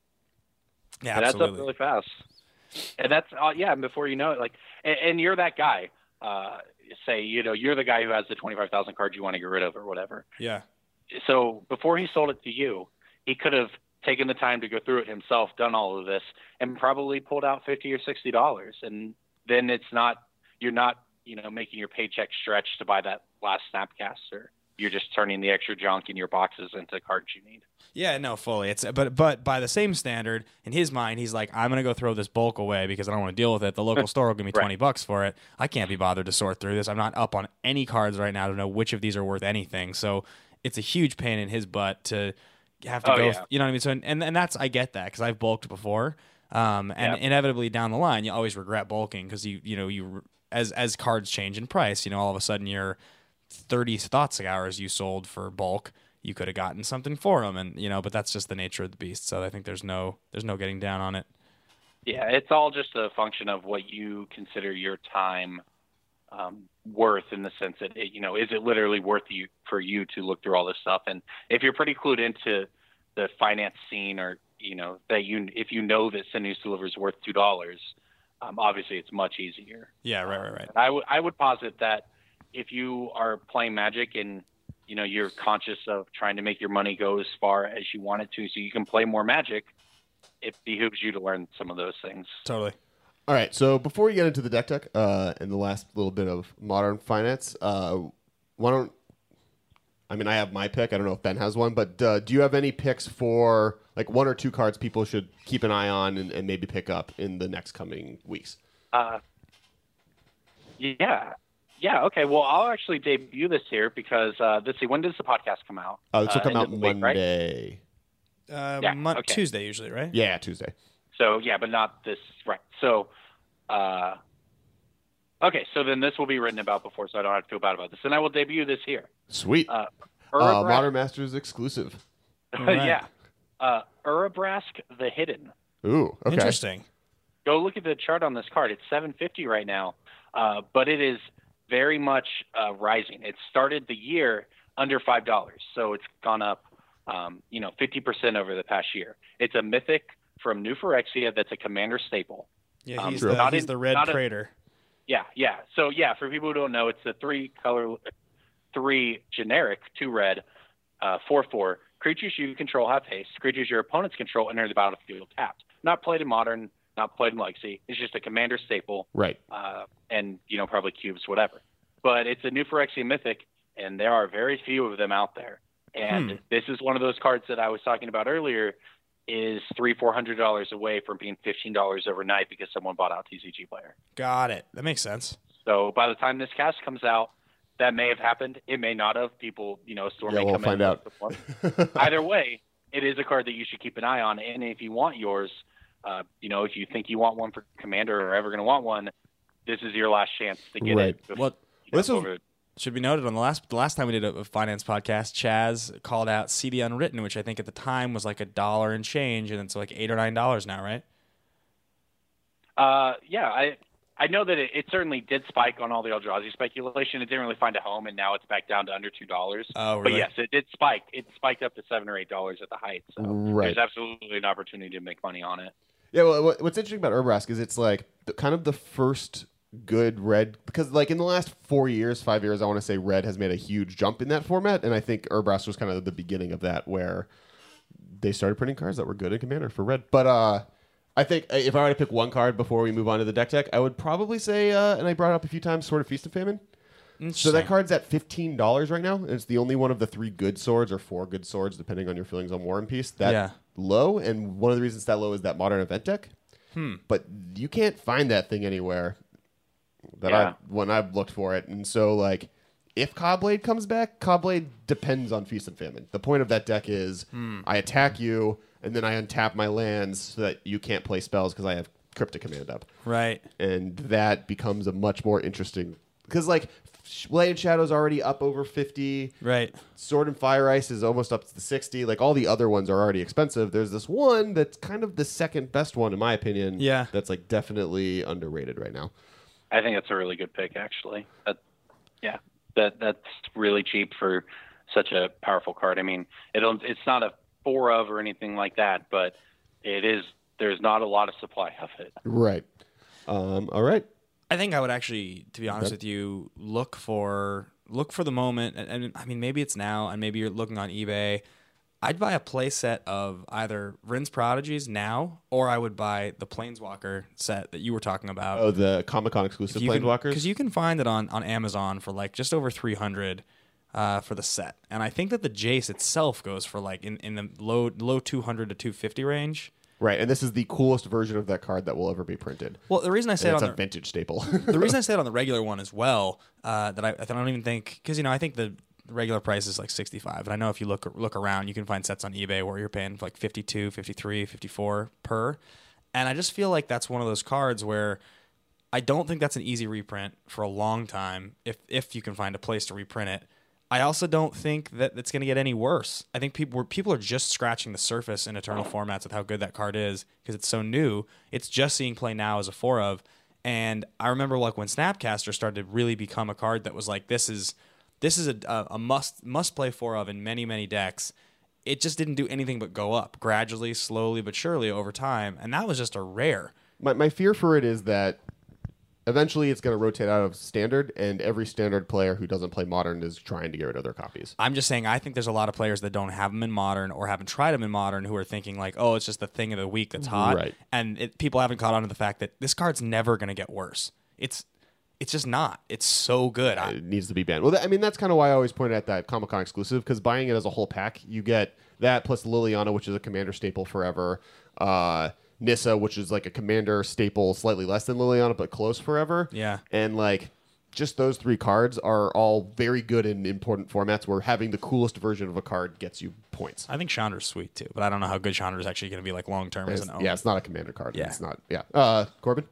Yeah, it absolutely. adds up really fast. And that's and before you know it, and you're that guy. Say you're the guy who has the 25,000 cards you want to get rid of or whatever. Yeah. So before he sold it to you, he could have taken the time to go through it himself, done all of this, and probably pulled out $50 or $60. And then you're not making your paycheck stretch to buy that last Snapcaster. You're just turning the extra junk in your boxes into cards you need. Yeah, no, fully. But by the same standard, in his mind, he's like, I'm gonna go throw this bulk away because I don't want to deal with it. The local store will give me $20 for it. I can't be bothered to sort through this. I'm not up on any cards right now to know which of these are worth anything. So it's a huge pain in his butt to have to go. Yeah. You know what I mean? So and that's, I get that because I've bulked before. Inevitably down the line, you always regret bulking because you as cards change in price, all of a sudden your 30 Thought Scours you sold for bulk, you could have gotten something for them, and but that's just the nature of the beast. So I think there's no getting down on it. Yeah, it's all just a function of what you consider your time worth in the sense that is it literally worth for you to look through all this stuff? And if you're pretty clued into the finance scene, or if you know that Send News Deliver is worth $2, obviously it's much easier. Yeah, right. I would posit that if you are playing Magic and you're conscious of trying to make your money go as far as you want it to, so you can play more Magic, it behooves you to learn some of those things. Totally. All right, so before we get into the deck tech and the last little bit of modern finance, I have my pick. I don't know if Ben has one, but do you have any picks for like one or two cards people should keep an eye on and maybe pick up in the next coming weeks? Yeah. Okay. Well, I'll actually debut this here because let's see. When does the podcast come out? This will come out end of the week, Monday. right? Okay. Tuesday usually, right? Yeah, Tuesday. So yeah, but not this. Right. So, okay. So then this will be written about before, so I don't have to feel bad about this. And I will debut this here. Sweet. Urabrask, Modern Masters exclusive. Right. Yeah. Urabrask the Hidden. Ooh, okay. Interesting. Go look at the chart on this card. It's 750 right now, but it is very much rising. It started the year under $5, so it's gone up, 50% over the past year. It's a mythic from New Phyrexia that's a commander staple. Yeah, he's True. the red trader. Yeah. So yeah, for people who don't know, it's the 3 generic 2 red, 4/4 creatures you control have haste. Creatures your opponents control enter the battlefield tapped. Not played in Modern, not played in Legacy. It's just a commander staple. Right. And probably cubes, whatever. But it's a New Phyrexia mythic, and there are very few of them out there. And this is one of those cards that I was talking about earlier. Is $300-400 away from being $15 overnight because someone bought out TCG Player. Got it. That makes sense. So by the time this cast comes out, that may have happened. It may not have. People, Storm may we'll come find in. out. Either way, it is a card that you should keep an eye on. And if you want yours, if you think you want one for Commander or ever going to want one, this is your last chance to get Right. it. Well, this is over- should be noted on the last time we did a finance podcast, Chaz called out CD Unwritten, which I think at the time was like $1 and change, and it's like $8 or $9 now, right? Yeah, I know that it certainly did spike on all the Eldrazi speculation. It didn't really find a home, and now it's back down to under $2. Oh, But really? yes, it did spike. It spiked up to $7 or $8 at the height. So Right. there's absolutely an opportunity to make money on it. Yeah, well, what's interesting about Urabrask is it's like kind of the first good red, because like in the last 5 years, I want to say red has made a huge jump in that format, and I think Urabrask was kind of the beginning of that, where they started printing cards that were good in Commander for red. But I think if I were to pick one card before we move on to the deck tech, I would probably say, and I brought it up a few times, Sword of Feast and Famine. So that card's at $15 right now, and it's the only one of the 3 good swords or 4 good swords, depending on your feelings on War and Peace. That low, and one of the reasons that low is that Modern Event deck. But you can't find that thing anywhere when I've looked for it. And so, like, if Cobblade comes back, Cobblade depends on Feast and Famine. The point of that deck is I attack you, and then I untap my lands so that you can't play spells because I have Cryptic Command up. Right. And that becomes a much more interesting... Because, like, Blade and Shadow's already up over 50. Right. Sword and Fire Ice is almost up to the 60. Like, all the other ones are already expensive. There's this one that's kind of the second best one, in my opinion. Yeah. That's, like, definitely underrated right now. I think that's a really good pick, actually. That's really cheap for such a powerful card. I mean, it's not a 4 of or anything like that, but it is. There's not a lot of supply of it. Right. All right. I think I would actually, to be honest with you, look for the moment, and I mean, maybe it's now, and maybe you're looking on eBay. I'd buy a play set of either Vryn's Prodigies now, or I would buy the Planeswalker set that you were talking about. Oh, the Comic-Con exclusive Planeswalkers? Because you can find it on Amazon for like just over $300 for the set. And I think that the Jace itself goes for like in the low 200 to 250 range. Right, and this is the coolest version of that card that will ever be printed. Well, the reason I say it's it on a vintage staple. the reason I say it on the regular one as well, that I don't even think, because I think the regular price is like $65, and I know if you look around, you can find sets on eBay where you're paying like $52, $53, $54 per, and I just feel like that's one of those cards where I don't think that's an easy reprint for a long time if you can find a place to reprint it. I also don't think that it's going to get any worse. I think people are just scratching the surface in Eternal formats with how good that card is because it's so new. It's just seeing play now as a 4 of, And I remember like when Snapcaster started to really become a card that was like, this is a must play for of in many, many decks. It just didn't do anything but go up gradually, slowly, but surely over time. And that was just a rare. My fear for it is that eventually it's going to rotate out of Standard, and every Standard player who doesn't play Modern is trying to get rid of their copies. I'm just saying, I think there's a lot of players that don't have them in Modern or haven't tried them in Modern who are thinking like, oh, it's just the thing of the week that's hot. Right. And people haven't caught on to the fact that this card's never going to get worse. It's just not. It's so good. It needs to be banned. Well, I mean, that's kind of why I always pointed at that Comic-Con exclusive, because buying it as a whole pack, you get that plus Liliana, which is a Commander staple forever, Nissa, which is like a Commander staple, slightly less than Liliana, but close forever. Yeah. And like, just those 3 cards are all very good in important formats where having the coolest version of a card gets you points. I think Chandra's sweet too, but I don't know how good Chandra is actually going to be like long term as an owner. Yeah, it's not a Commander card. Yeah. It's not. Yeah. Corbin?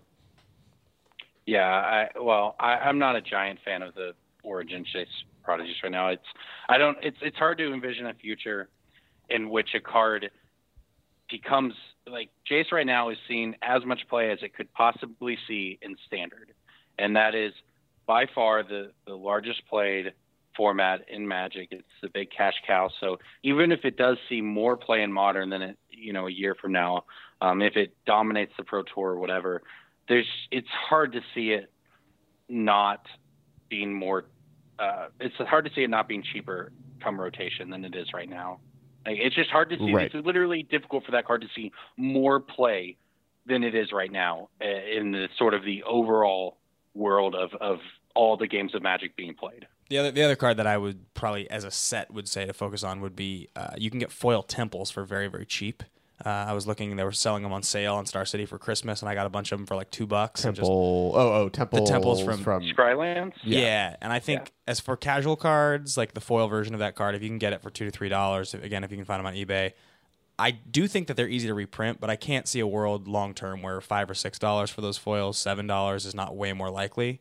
Yeah, I'm not a giant fan of the Origin Chase Prodigies right now. It's hard to envision a future in which a card becomes like Jace right now is seeing as much play as it could possibly see in Standard, and that is by far the largest played format in Magic. It's the big cash cow. So even if it does see more play in Modern than it, a year from now, if it dominates the Pro Tour or whatever, it's hard to see it not being more. It's hard to see it not being cheaper come rotation than it is right now. Like, it's just hard to see. Right. It's literally difficult for that card to see more play than it is right now in the sort of the overall world of all the games of Magic being played. The other card that I would probably as a set would say to focus on would be you can get foil temples for very, very cheap. I was looking; they were selling them on sale on Star City for Christmas, and I got a bunch of them for like $2. Temple. Temple. The temples from Skylands. Yeah, and I think as for casual cards, like the foil version of that card, if you can get it for $2 to $3, again, if you can find them on eBay, I do think that they're easy to reprint, but I can't see a world long term where $5 or $6 for those foils, $7 is not way more likely.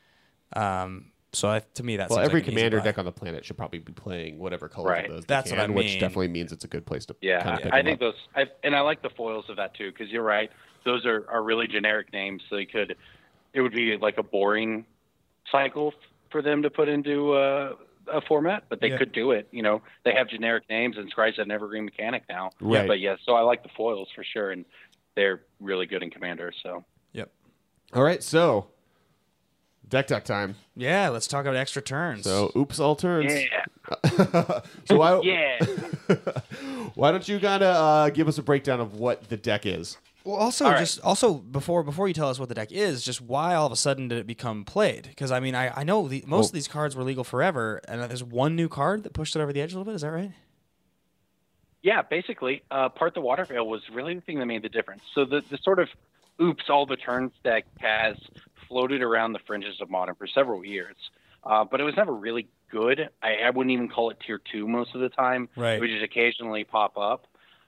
So to me, that seems every like an Commander easy buy. deck on the planet should probably be playing whatever colors Right. of those. That's they what can, I which mean. definitely means it's a good place to. Yeah, kind of pick I them think up. those, and I like the foils of that too, because you're right; those are really generic names. So it would be like a boring cycle for them to put into a format, but they could do it. They have generic names, and Scry's an evergreen mechanic now. Right. Yeah, but yes, so I like the foils for sure, and they're really good in Commander. So Yep. All right, so deck time. Yeah, let's talk about extra turns. So oops, all turns. yeah, So why? yeah. Why don't you gotta give us a breakdown of what the deck is? Well, also, All right. just also before you tell us what the deck is, just why all of a sudden did it become played? Because I mean, I know most of these cards were legal forever, and there's one new card that pushed it over the edge a little bit. Is that right? Yeah, basically, Part the Water Veil was really the thing that made the difference. So the sort of oops, all the turns deck has floated around the fringes of Modern for several years, but it was never really good. I wouldn't even call it tier 2 most of the time. Right. It would just occasionally pop up.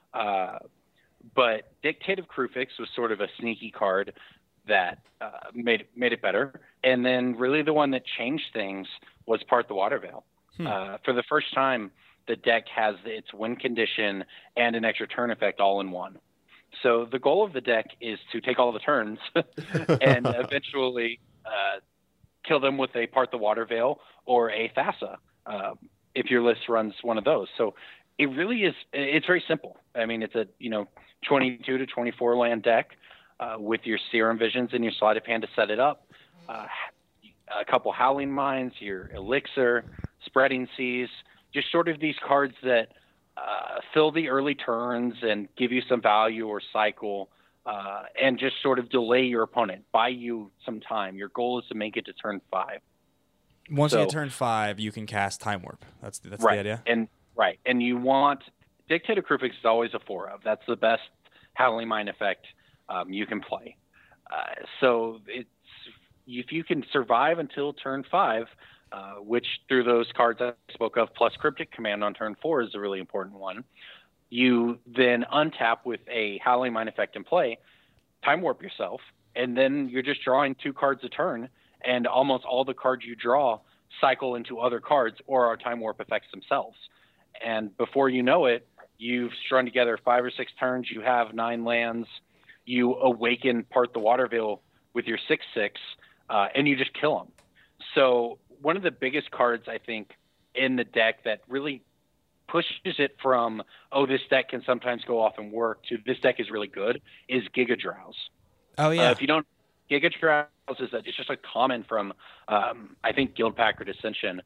But Dictative Crufix was sort of a sneaky card that made it better. And then really the one that changed things was Part the Water Veil. For the first time, the deck has its win condition and an extra turn effect all in one. So the goal of the deck is to take all the turns and eventually kill them with a Part the Water Veil or a Thassa if your list runs one of those. So it really is. It's very simple. I mean, it's a 22 to 24 land deck with your Serum Visions and your sleight of hand to set it up. A couple Howling Mines, your Elixir, Spreading Seas, just sort of these cards that fill the early turns and give you some value or cycle, and just sort of delay your opponent, buy you some time. Your goal is to make it to turn 5. Once you hit turn 5, you can cast Time Warp. That's right. the idea. And you want Dictative Crufix is always a 4 of. That's the best Howling Mine effect you can play. So it's if you can survive until turn 5. Which through those cards I spoke of, plus Cryptic Command on turn 4 is a really important one. You then untap with a Howling Mine effect in play, Time Warp yourself, and then you're just drawing 2 cards a turn, and almost all the cards you draw cycle into other cards or are Time Warp effects themselves. And before you know it, you've strung together 5 or 6 turns, you have 9 lands, you awaken Part the Water Veil with your 6/6, and you just kill them. So one of the biggest cards, I think, in the deck that really pushes it from, oh, this deck can sometimes go off and work, to this deck is really good, is Giga Drowse. Oh, yeah. If you don't, Giga Drowse it's just a common from, I think, Guildpact Ascension.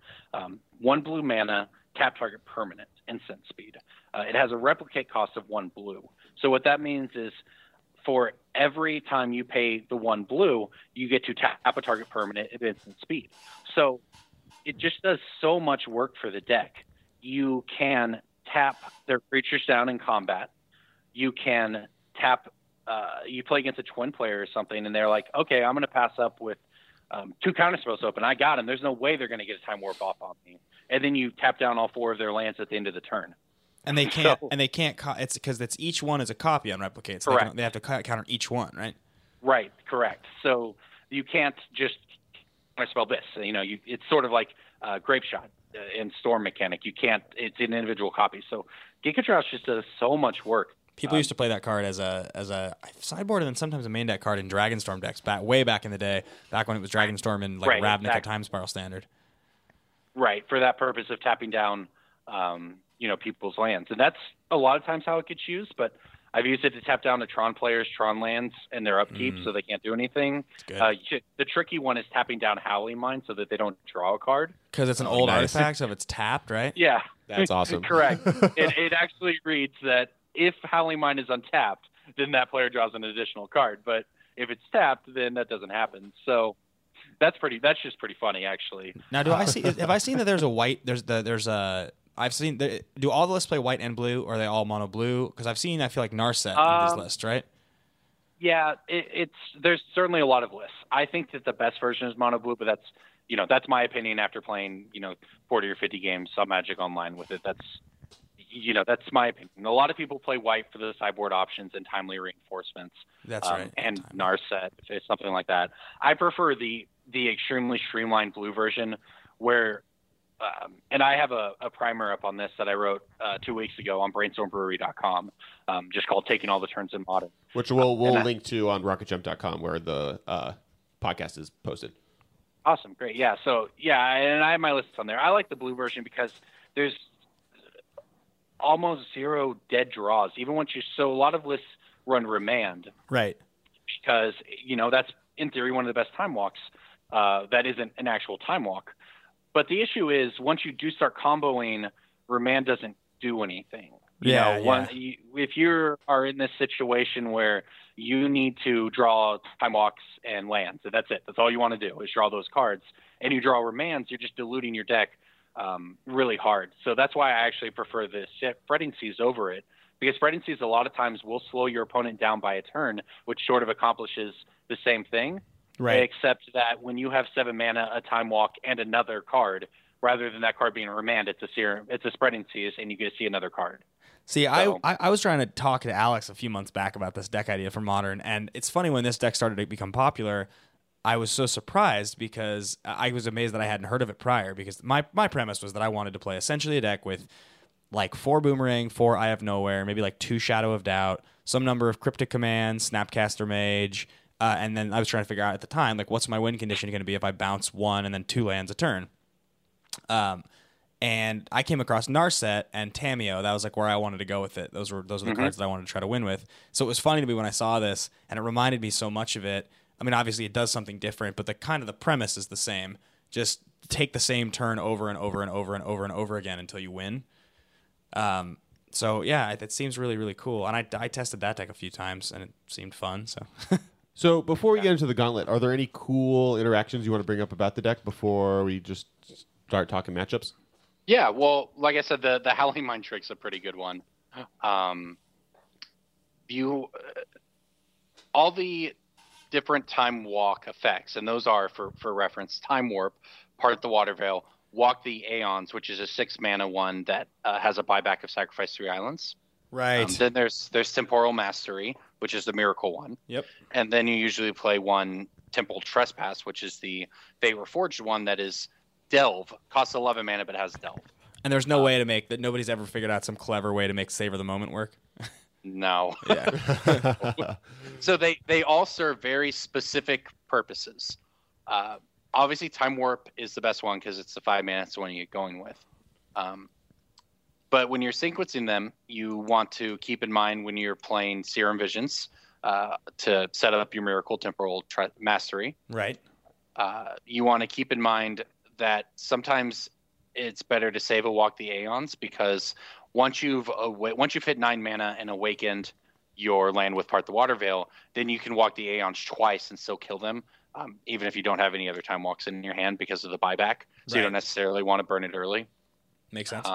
1 blue mana, tap target permanent, instant speed. It has a replicate cost of 1 blue. So what that means is for every time you pay the 1 blue, you get to tap a target permanent at instant speed. So it just does so much work for the deck. You can tap their creatures down in combat. You can tap, you play against a twin player or something, and they're like, okay, I'm going to pass up with 2 counterspells open. I got them. There's no way they're going to get a Time Warp off on me. And then you tap down all 4 of their lands at the end of the turn. And they can't. It's because each one is a copy on Replicate. So correct. They have to counter each one, right? Right. Correct. So you can't just counterspell this. It's sort of like Grape Shot in Storm mechanic. You can't. It's an individual copy. So Giga Drowse just does so much work. People used to play that card as a sideboard and then sometimes a main deck card in Dragonstorm decks way back in the day, back when it was Dragonstorm and like Ravnica exactly. Time Spiral Standard. Right, for that purpose of tapping down, people's lands, and that's a lot of times how it gets used. But I've used it to tap down the Tron players' Tron lands and their upkeep, so they can't do anything. The tricky one is tapping down Howling Mine so that they don't draw a card. Because it's an old artifact, so if it's tapped, right? Yeah, that's awesome. Correct. It actually reads that if Howling Mine is untapped, then that player draws an additional card. But if it's tapped, then that doesn't happen. So that's just pretty funny, actually. Now, have I seen that there's a white? I've seen. Do all the lists play white and blue, or are they all mono blue? Because I feel like Narset in this list, right? Yeah, there's certainly a lot of lists. I think that the best version is mono blue, but that's my opinion after playing 40 or 50 games of Magic Online with it. That's my opinion. A lot of people play white for the sideboard options and timely reinforcements. That's right. And Narset, something like that. I prefer the extremely streamlined blue version where, and I have a primer up on this that I wrote 2 weeks ago on brainstormbrewery.com, just called Taking All the Turns in Modern. Which we'll link to on rocketjump.com where the podcast is posted. Awesome. Great. Yeah. So, and I have my lists on there. I like the blue version because there's almost 0 dead draws, even once so a lot of lists run Remand. Right. Because, that's in theory one of the best time walks. That isn't an actual time walk. But the issue is once you do start comboing, Remand doesn't do anything. If you are in this situation where you need to draw time walks and lands, so that's it. That's all you want to do is draw those cards. And you draw Remands, you're just diluting your deck really hard. So that's why I actually prefer the Spreading Seas over it, because Spreading Seas a lot of times will slow your opponent down by a turn, which sort of accomplishes the same thing. Right. Except that when you have 7 mana, a Time Walk, and another card, rather than that card being a Remand, it's a Spreading Seas, and you get to see another card. See, so, I was trying to talk to Alex a few months back about this deck idea for Modern, and it's funny when this deck started to become popular, I was so surprised because I was amazed that I hadn't heard of it prior, because my premise was that I wanted to play essentially a deck with like 4 Boomerang, 4 Eye of Nowhere, maybe like 2 Shadow of Doubt, some number of Cryptic Commands, Snapcaster Mage, and then I was trying to figure out at the time, like, what's my win condition going to be if I bounce 1 and then 2 lands a turn? And I came across Narset and Tamiyo. That was like where I wanted to go with it. Those are the cards that I wanted to try to win with. So it was funny to me when I saw this, and it reminded me so much of it. I mean, obviously it does something different, but the premise is the same. Just take the same turn over and over and over and over and over again until you win. So yeah, it seems really, really cool. And I tested that deck a few times, and it seemed fun. So before we get into the Gauntlet, are there any cool interactions you want to bring up about the deck before we just start talking matchups? Yeah, well, like I said, the Howling Mine trick's a pretty good one. All the different Time Walk effects, and those are, for reference, Time Warp, Part the Water Veil, Walk the Aeons, which is a 6 mana one that has a buyback of Sacrifice 3 islands. Right. Then there's Temporal Mastery, which is the Miracle one. Yep. And then you usually play one Temple Trespass, which is the Fate Reforged one that is Delve. Costs 11 mana, but has Delve. And there's no way to make that. Nobody's ever figured out some clever way to make Savor the Moment work. No. Yeah. So they all serve very specific purposes. Obviously, Time Warp is the best one because it's the 5 mana. It's the one you get going with. But when you're sequencing them, you want to keep in mind when you're playing Serum Visions to set up your Miracle Temporal Mastery. Right. You want to keep in mind that sometimes it's better to save a Walk the Aeons, because once you've hit 9 mana and awakened your land with Part the Water Veil, then you can Walk the Aeons twice and still kill them, even if you don't have any other Time Walks in your hand because of the buyback. So you don't necessarily want to burn it early. Makes sense.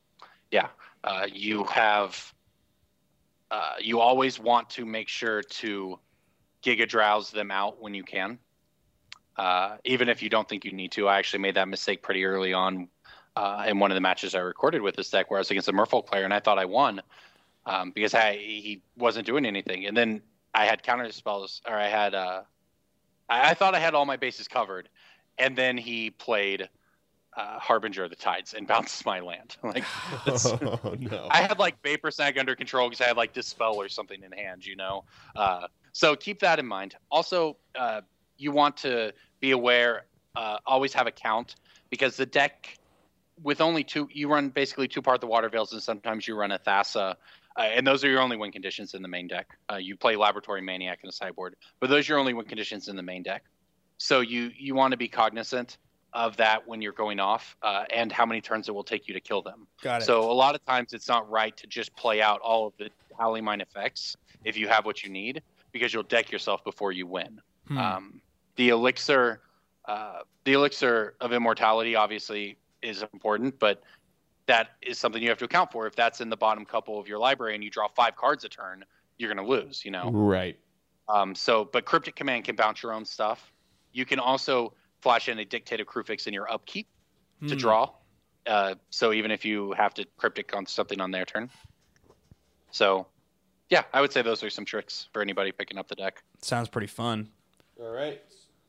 You always want to make sure to Giga Drowse them out when you can, even if you don't think you need to. I actually made that mistake pretty early on in one of the matches I recorded with this deck, where I was against a Merfolk player and I thought I won because he wasn't doing anything. And then I had counter spells, or I thought I had all my bases covered, and then he played Harbinger of the Tides and bounces my land. Like, no. I had like Vapor Snag under control because I had like Dispel or something in hand, so keep that in mind. Also, you want to be aware, always have a count, because the deck with only 2, you run basically 2 Part the Water Veils, and sometimes you run a Thassa, and those are your only win conditions in the main deck. You play Laboratory Maniac in the sideboard, but those are your only win conditions in the main deck. So you want to be cognizant of that when you're going off, and how many turns it will take you to kill them. Got it. So a lot of times it's not right to just play out all of the Howling Mine effects if you have what you need, because you'll deck yourself before you win. The elixir of immortality obviously is important, but that is something you have to account for. If that's in the bottom couple of your library and you draw 5 cards a turn, you're going to lose, Right. But Cryptic Command can bounce your own stuff. You can also flash in a Dictative Crucifix in your upkeep to draw. So even if you have to Cryptic on something on their turn. So, yeah, I would say those are some tricks for anybody picking up the deck. Sounds pretty fun. All right.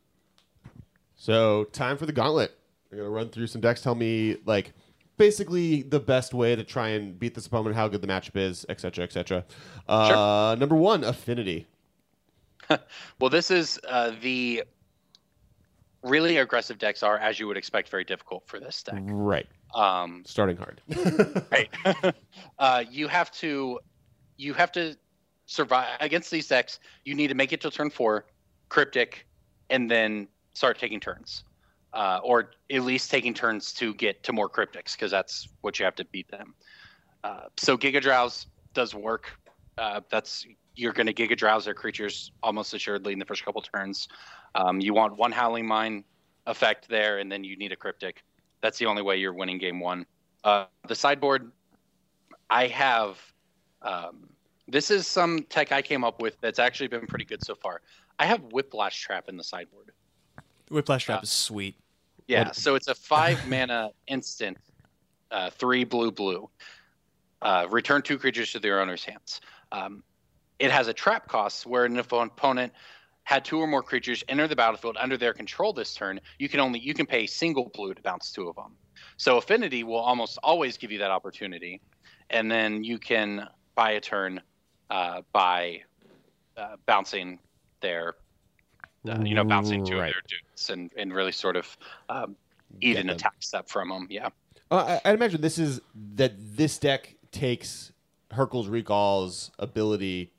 So, time for the gauntlet. We're going to run through some decks. Tell me, like, basically the best way to try and beat this opponent, how good the matchup is, etc., etc. Sure. Number 1, Affinity. Well, this is the really aggressive decks are, as you would expect, very difficult for this deck. Right. Starting hard. Right. You have to survive against these decks. You need to make it till turn 4, Cryptic, and then start taking turns, or at least taking turns to get to more Cryptics, because that's what you have to beat them. So Giga Drowse does work. You're going to Giga Drowse their creatures almost assuredly in the first couple turns. You want 1 Howling Mine effect there, and then you need a Cryptic. That's the only way you're winning game 1. The sideboard, I have... this is some tech I came up with that's actually been pretty good so far. I have Whiplash Trap in the sideboard. Whiplash Trap is sweet. Yeah, so it's a 5 mana instant, 3 blue. Return 2 creatures to their owner's hands. It has a trap cost where an opponent had 2 or more creatures enter the battlefield under their control this turn. You can pay single blue to bounce 2 of them. So Affinity will almost always give you that opportunity, and then you can buy a turn by bouncing their, bouncing 2 of their dudes and really sort of eat an attack step from them. Yeah. I'd imagine this deck takes Hurkyl's Recall's ability,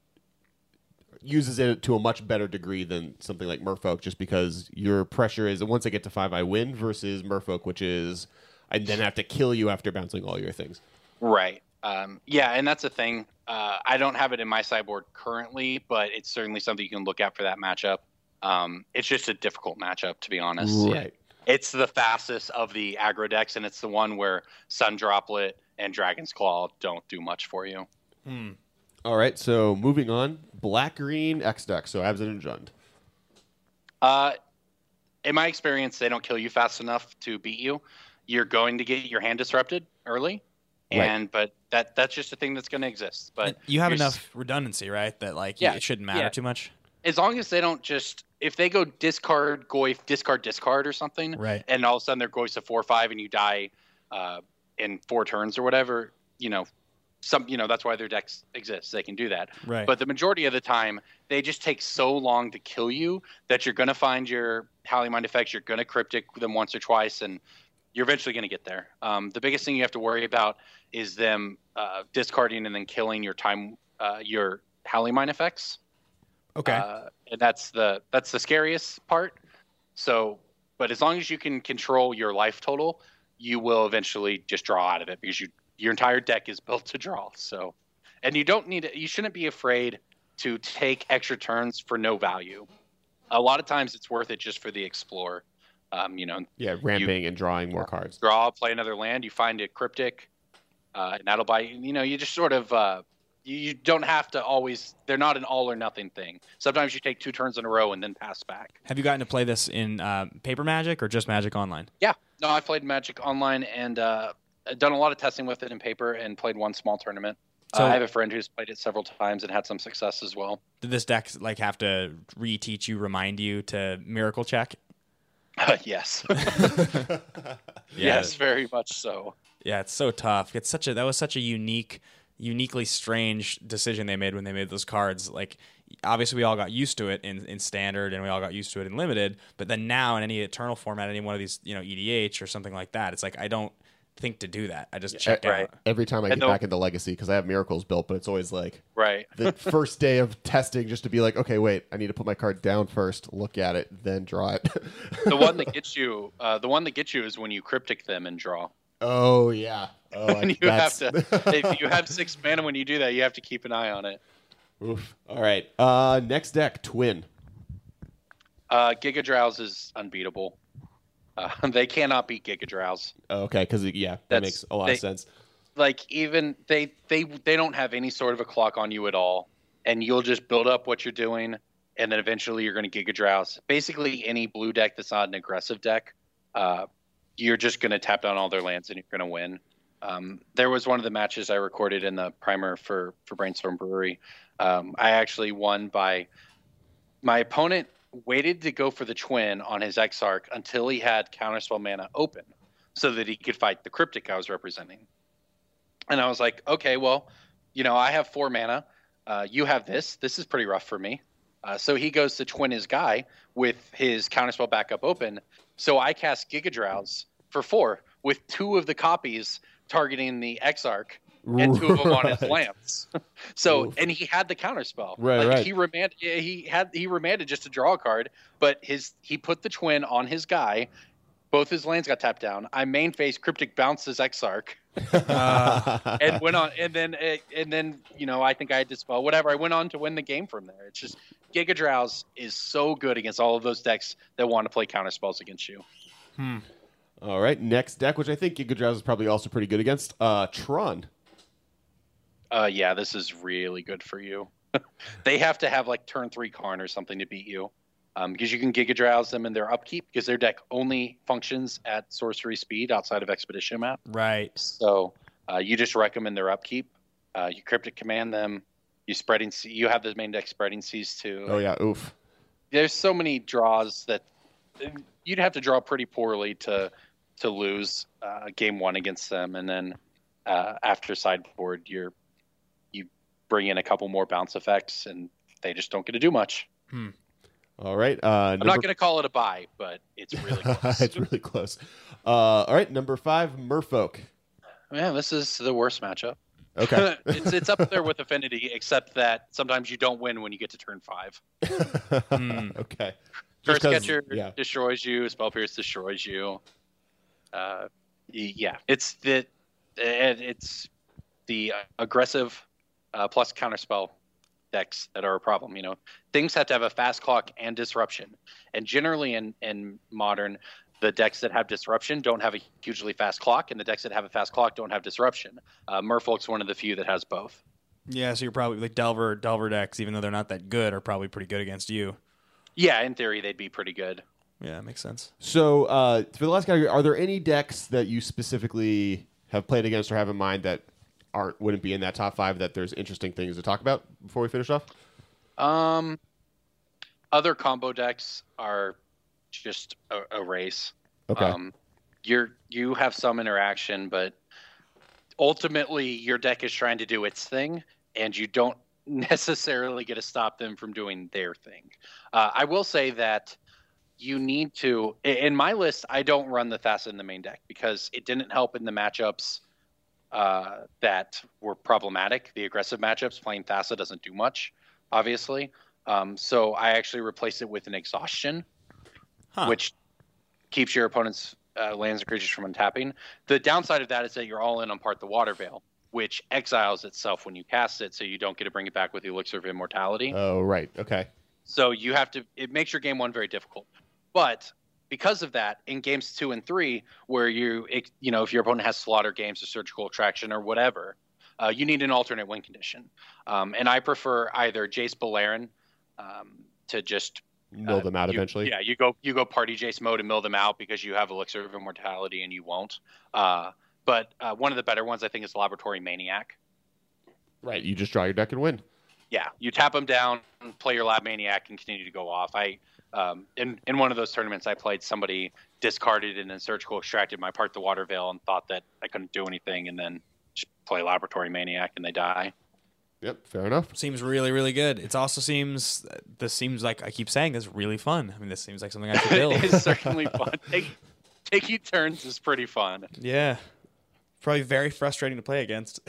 uses it to a much better degree than something like Merfolk, just because your pressure is once I get to 5 I win, versus Merfolk, which is I then have to kill you after bouncing all your things. Right. Yeah, and that's a thing. I don't have it in my sideboard currently, but it's certainly something you can look at for that matchup. It's just a difficult matchup, to be honest. Right. It's the fastest of the aggro decks, and it's the one where Sun Droplet and Dragon's Claw don't do much for you. All right, so moving on. Black-green X deck, so Abzan and Jund. In my experience, they don't kill you fast enough to beat you. You're going to get your hand disrupted early, but that's just a thing that's going to exist. But you have enough redundancy, right? That it shouldn't matter too much. As long as they don't if they go discard, Goyf, discard or something, right, and all of a sudden they're Goyf's a 4/5 and you die in 4 turns or whatever, that's why their decks exist. They can do that. Right. But the majority of the time, they just take so long to kill you that you're going to find your Halley Mind effects. You're going to cryptic them once or twice, and you're eventually going to get there. The biggest thing you have to worry about is them discarding and then killing your Halley Mind effects. Okay. And that's the scariest part. So, but as long as you can control your life total, you will eventually just draw out of it because your entire deck is built to draw. So, and you shouldn't be afraid to take extra turns for no value. A lot of times it's worth it just for the explore. Ramping and drawing more cards. Draw, play another land, you find a cryptic, and that'll buy you just sort of you don't have to always, they're not an all or nothing thing. Sometimes you take 2 turns in a row and then pass back. Have you gotten to play this in Paper Magic or just Magic Online? Yeah. No, I've played Magic Online and done a lot of testing with it in paper and played one small tournament. So, I have a friend who's played it several times and had some success as well. Did this deck have to reteach you, remind you to Miracle Check? Yes. Yeah. Yes, very much so. Yeah, it's so tough. That was such a uniquely strange decision they made when they made those cards. Like, obviously we all got used to it in standard and we all got used to it in limited, but then now in any Eternal format, any one of these, EDH or something like that, it's like I don't think to do that. I just check out. Every time I get back into Legacy, because I have Miracles built, but it's always like the first day of testing just to be like, okay, wait, I need to put my card down first, look at it, then draw it. The one that gets you is when you cryptic them and draw. Oh yeah. Oh, and you have to. If you have 6 mana when you do that, you have to keep an eye on it. Oof. All right. Next deck, Twin. Giga Drowse is unbeatable. They cannot beat Giga Drowse. Okay, because that makes a lot of sense. Like, even they don't have any sort of a clock on you at all, and you'll just build up what you're doing, and then eventually you're going to Giga Drowse. Basically, any blue deck that's not an aggressive deck, you're just going to tap down all their lands and you're going to win. There was one of the matches I recorded in the primer for Brainstorm Brewery. I actually won by my opponent waited to go for the Twin on his Exarch until he had Counterspell mana open so that he could fight the Cryptic I was representing. And I was like, okay, well, I have 4 mana. You have this. This is pretty rough for me. So he goes to Twin his guy with his Counterspell backup open. So I cast Giga Drowse for 4 with 2 of the copies targeting the Exarch and 2 of them on his lamps. So, and he had the Counterspell. Right. He remanded just to draw a card, but he put the Twin on his guy. Both his lands got tapped down. I main face Cryptic bounced his Exarch and went on. And then I think I had Dispel. Whatever. I went on to win the game from there. It's just Giga Drowse is so good against all of those decks that want to play Counterspells against you. All right, next deck, which I think Giga Drowse is probably also pretty good against, Tron. Yeah, this is really good for you. They have to have like turn 3 Karn or something to beat you. Because you can Giga Drowse them in their upkeep because their deck only functions at sorcery speed outside of Expedition Map. Right. So you just wreck them in their upkeep. You Cryptic Command them. You have the main deck Spreading Seas too. Oh yeah, oof. There's so many draws that you'd have to draw pretty poorly to lose game 1 against them, and then after sideboard you bring in a couple more bounce effects, and they just don't get to do much. All right. I'm not going to call it a buy, but it's really close. It's really close. All right, number 5, Merfolk. Yeah, this is the worst matchup. Okay. It's up there with Affinity, except that sometimes you don't win when you get to turn 5. Okay. Curse Catcher destroys you. Spell Pierce destroys you. It's the aggressive plus counterspell decks that are a problem. Things have to have a fast clock and disruption, and generally in Modern, the decks that have disruption don't have a hugely fast clock, and the decks that have a fast clock don't have disruption. Merfolk's one of the few that has both. Yeah, so you're probably like Delver decks, even though they're not that good, are probably pretty good against you. Yeah, in theory, they'd be pretty good. Yeah, that makes sense. So for the last category, are there any decks that you specifically have played against or have in mind that wouldn't be in that top 5 that there's interesting things to talk about before we finish off? Other combo decks are just a race. Okay. You have some interaction, but ultimately your deck is trying to do its thing, and you don't necessarily get to stop them from doing their thing. I will say that you need to, in my list, I don't run the Thassa in the main deck because it didn't help in the matchups that were problematic. The aggressive matchups, playing Thassa doesn't do much, obviously. So I actually replaced it with an Exhaustion, which keeps your opponent's lands and creatures from untapping. The downside of that is that you're all in on Part the Water Veil, which exiles itself when you cast it, so you don't get to bring it back with the Elixir of Immortality. Oh, right. Okay. So you have to. It makes your game 1 very difficult. But because of that, in games 2 and 3, where if your opponent has Slaughter Games or Surgical Extraction or whatever, you need an alternate win condition. And I prefer either Jace Beleren to just mill them out eventually. Yeah, you go party Jace mode and mill them out because you have Elixir of Immortality and you won't. But one of the better ones I think is Laboratory Maniac. Right, you just draw your deck and win. Yeah, you tap them down, play your Lab Maniac, and continue to go off. In one of those tournaments I played, somebody discarded and then Surgical Extracted my Part the Water Veil and thought that I couldn't do anything, and then just play Laboratory Maniac and they die. Yep, fair enough. Seems really, really good. It also seems like, I keep saying, this really fun. I mean, this seems like something I should build. It's certainly fun. Taking turns is pretty fun. Yeah. Probably very frustrating to play against.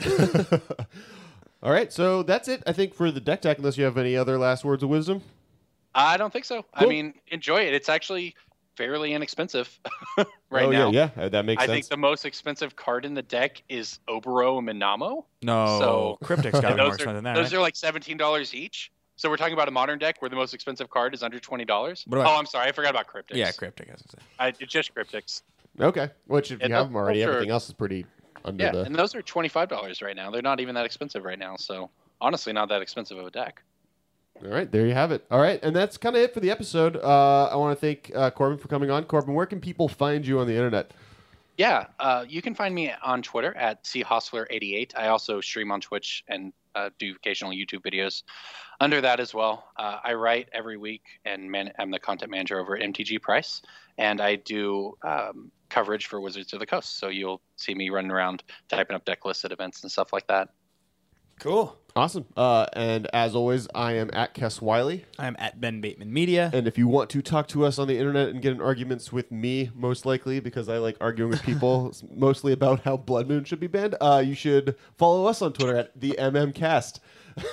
All right, so that's it, I think, for the deck tech, unless you have any other last words of wisdom. I don't think so. Cool. I mean, enjoy it. It's actually fairly inexpensive right now. Yeah, that makes sense. I think the most expensive card in the deck is Oboro and Minamo. No, so Cryptic's got to be more expensive than that. Those right? are like $17 each. So we're talking about a modern deck where the most expensive card is under $20. What about- I'm sorry, I forgot about Cryptics. Yeah, Cryptic. It's just Cryptics. Okay, which if you have them already, those are- everything else is pretty under Yeah, the... and those are $25 right now. They're not even that expensive right now. So honestly, not that expensive of a deck. All right, there you have it. All right, and that's kind of it for the episode. I want to thank Corbin for coming on. Corbin, where can people find you on the internet? Yeah, you can find me on Twitter at CHostler88. I also stream on Twitch and do occasional YouTube videos under that as well. I write every week, and I'm the content manager over at MTG Price, and I do coverage for Wizards of the Coast. So you'll see me running around typing up deck lists at events and stuff like that. Cool. Awesome. And as always, I am at Kess Wiley. I'm at Ben Bateman Media. And if you want to talk to us on the internet and get in arguments with me, most likely, because I like arguing with people mostly about how Blood Moon should be banned, you should follow us on Twitter at the MMCast.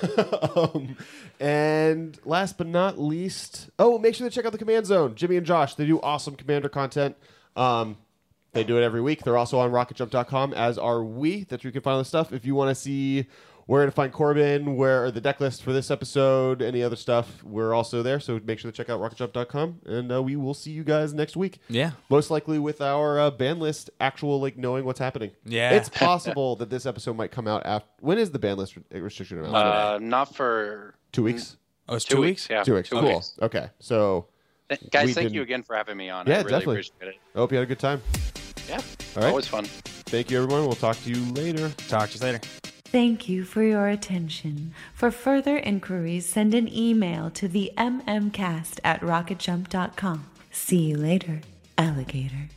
And last but not least, make sure to check out the Command Zone. Jimmy and Josh, they do awesome Commander content. They do it every week. They're also on rocketjump.com, as are we, that you can find all the stuff. If you want to see where to find Corbin, where the deck list for this episode, any other stuff, we're also there. So make sure to check out rocketjump.com, and we will see you guys next week. Yeah. Most likely with our ban list, knowing what's happening. Yeah. It's possible that this episode might come out after. When is the ban list restriction announced? Not for 2 weeks? Oh, it's 2 weeks? Yeah. 2 weeks. Cool. weeks. Okay. So, Guys, thank you again for having me on. Yeah, I really definitely. appreciate it. I hope you had a good time. Yeah. All right. Always fun. Thank you, everyone. We'll talk to you later. Talk to you later. Thank you for your attention. For further inquiries, send an email to the mmcast@rocketjump.com. See you later, alligator.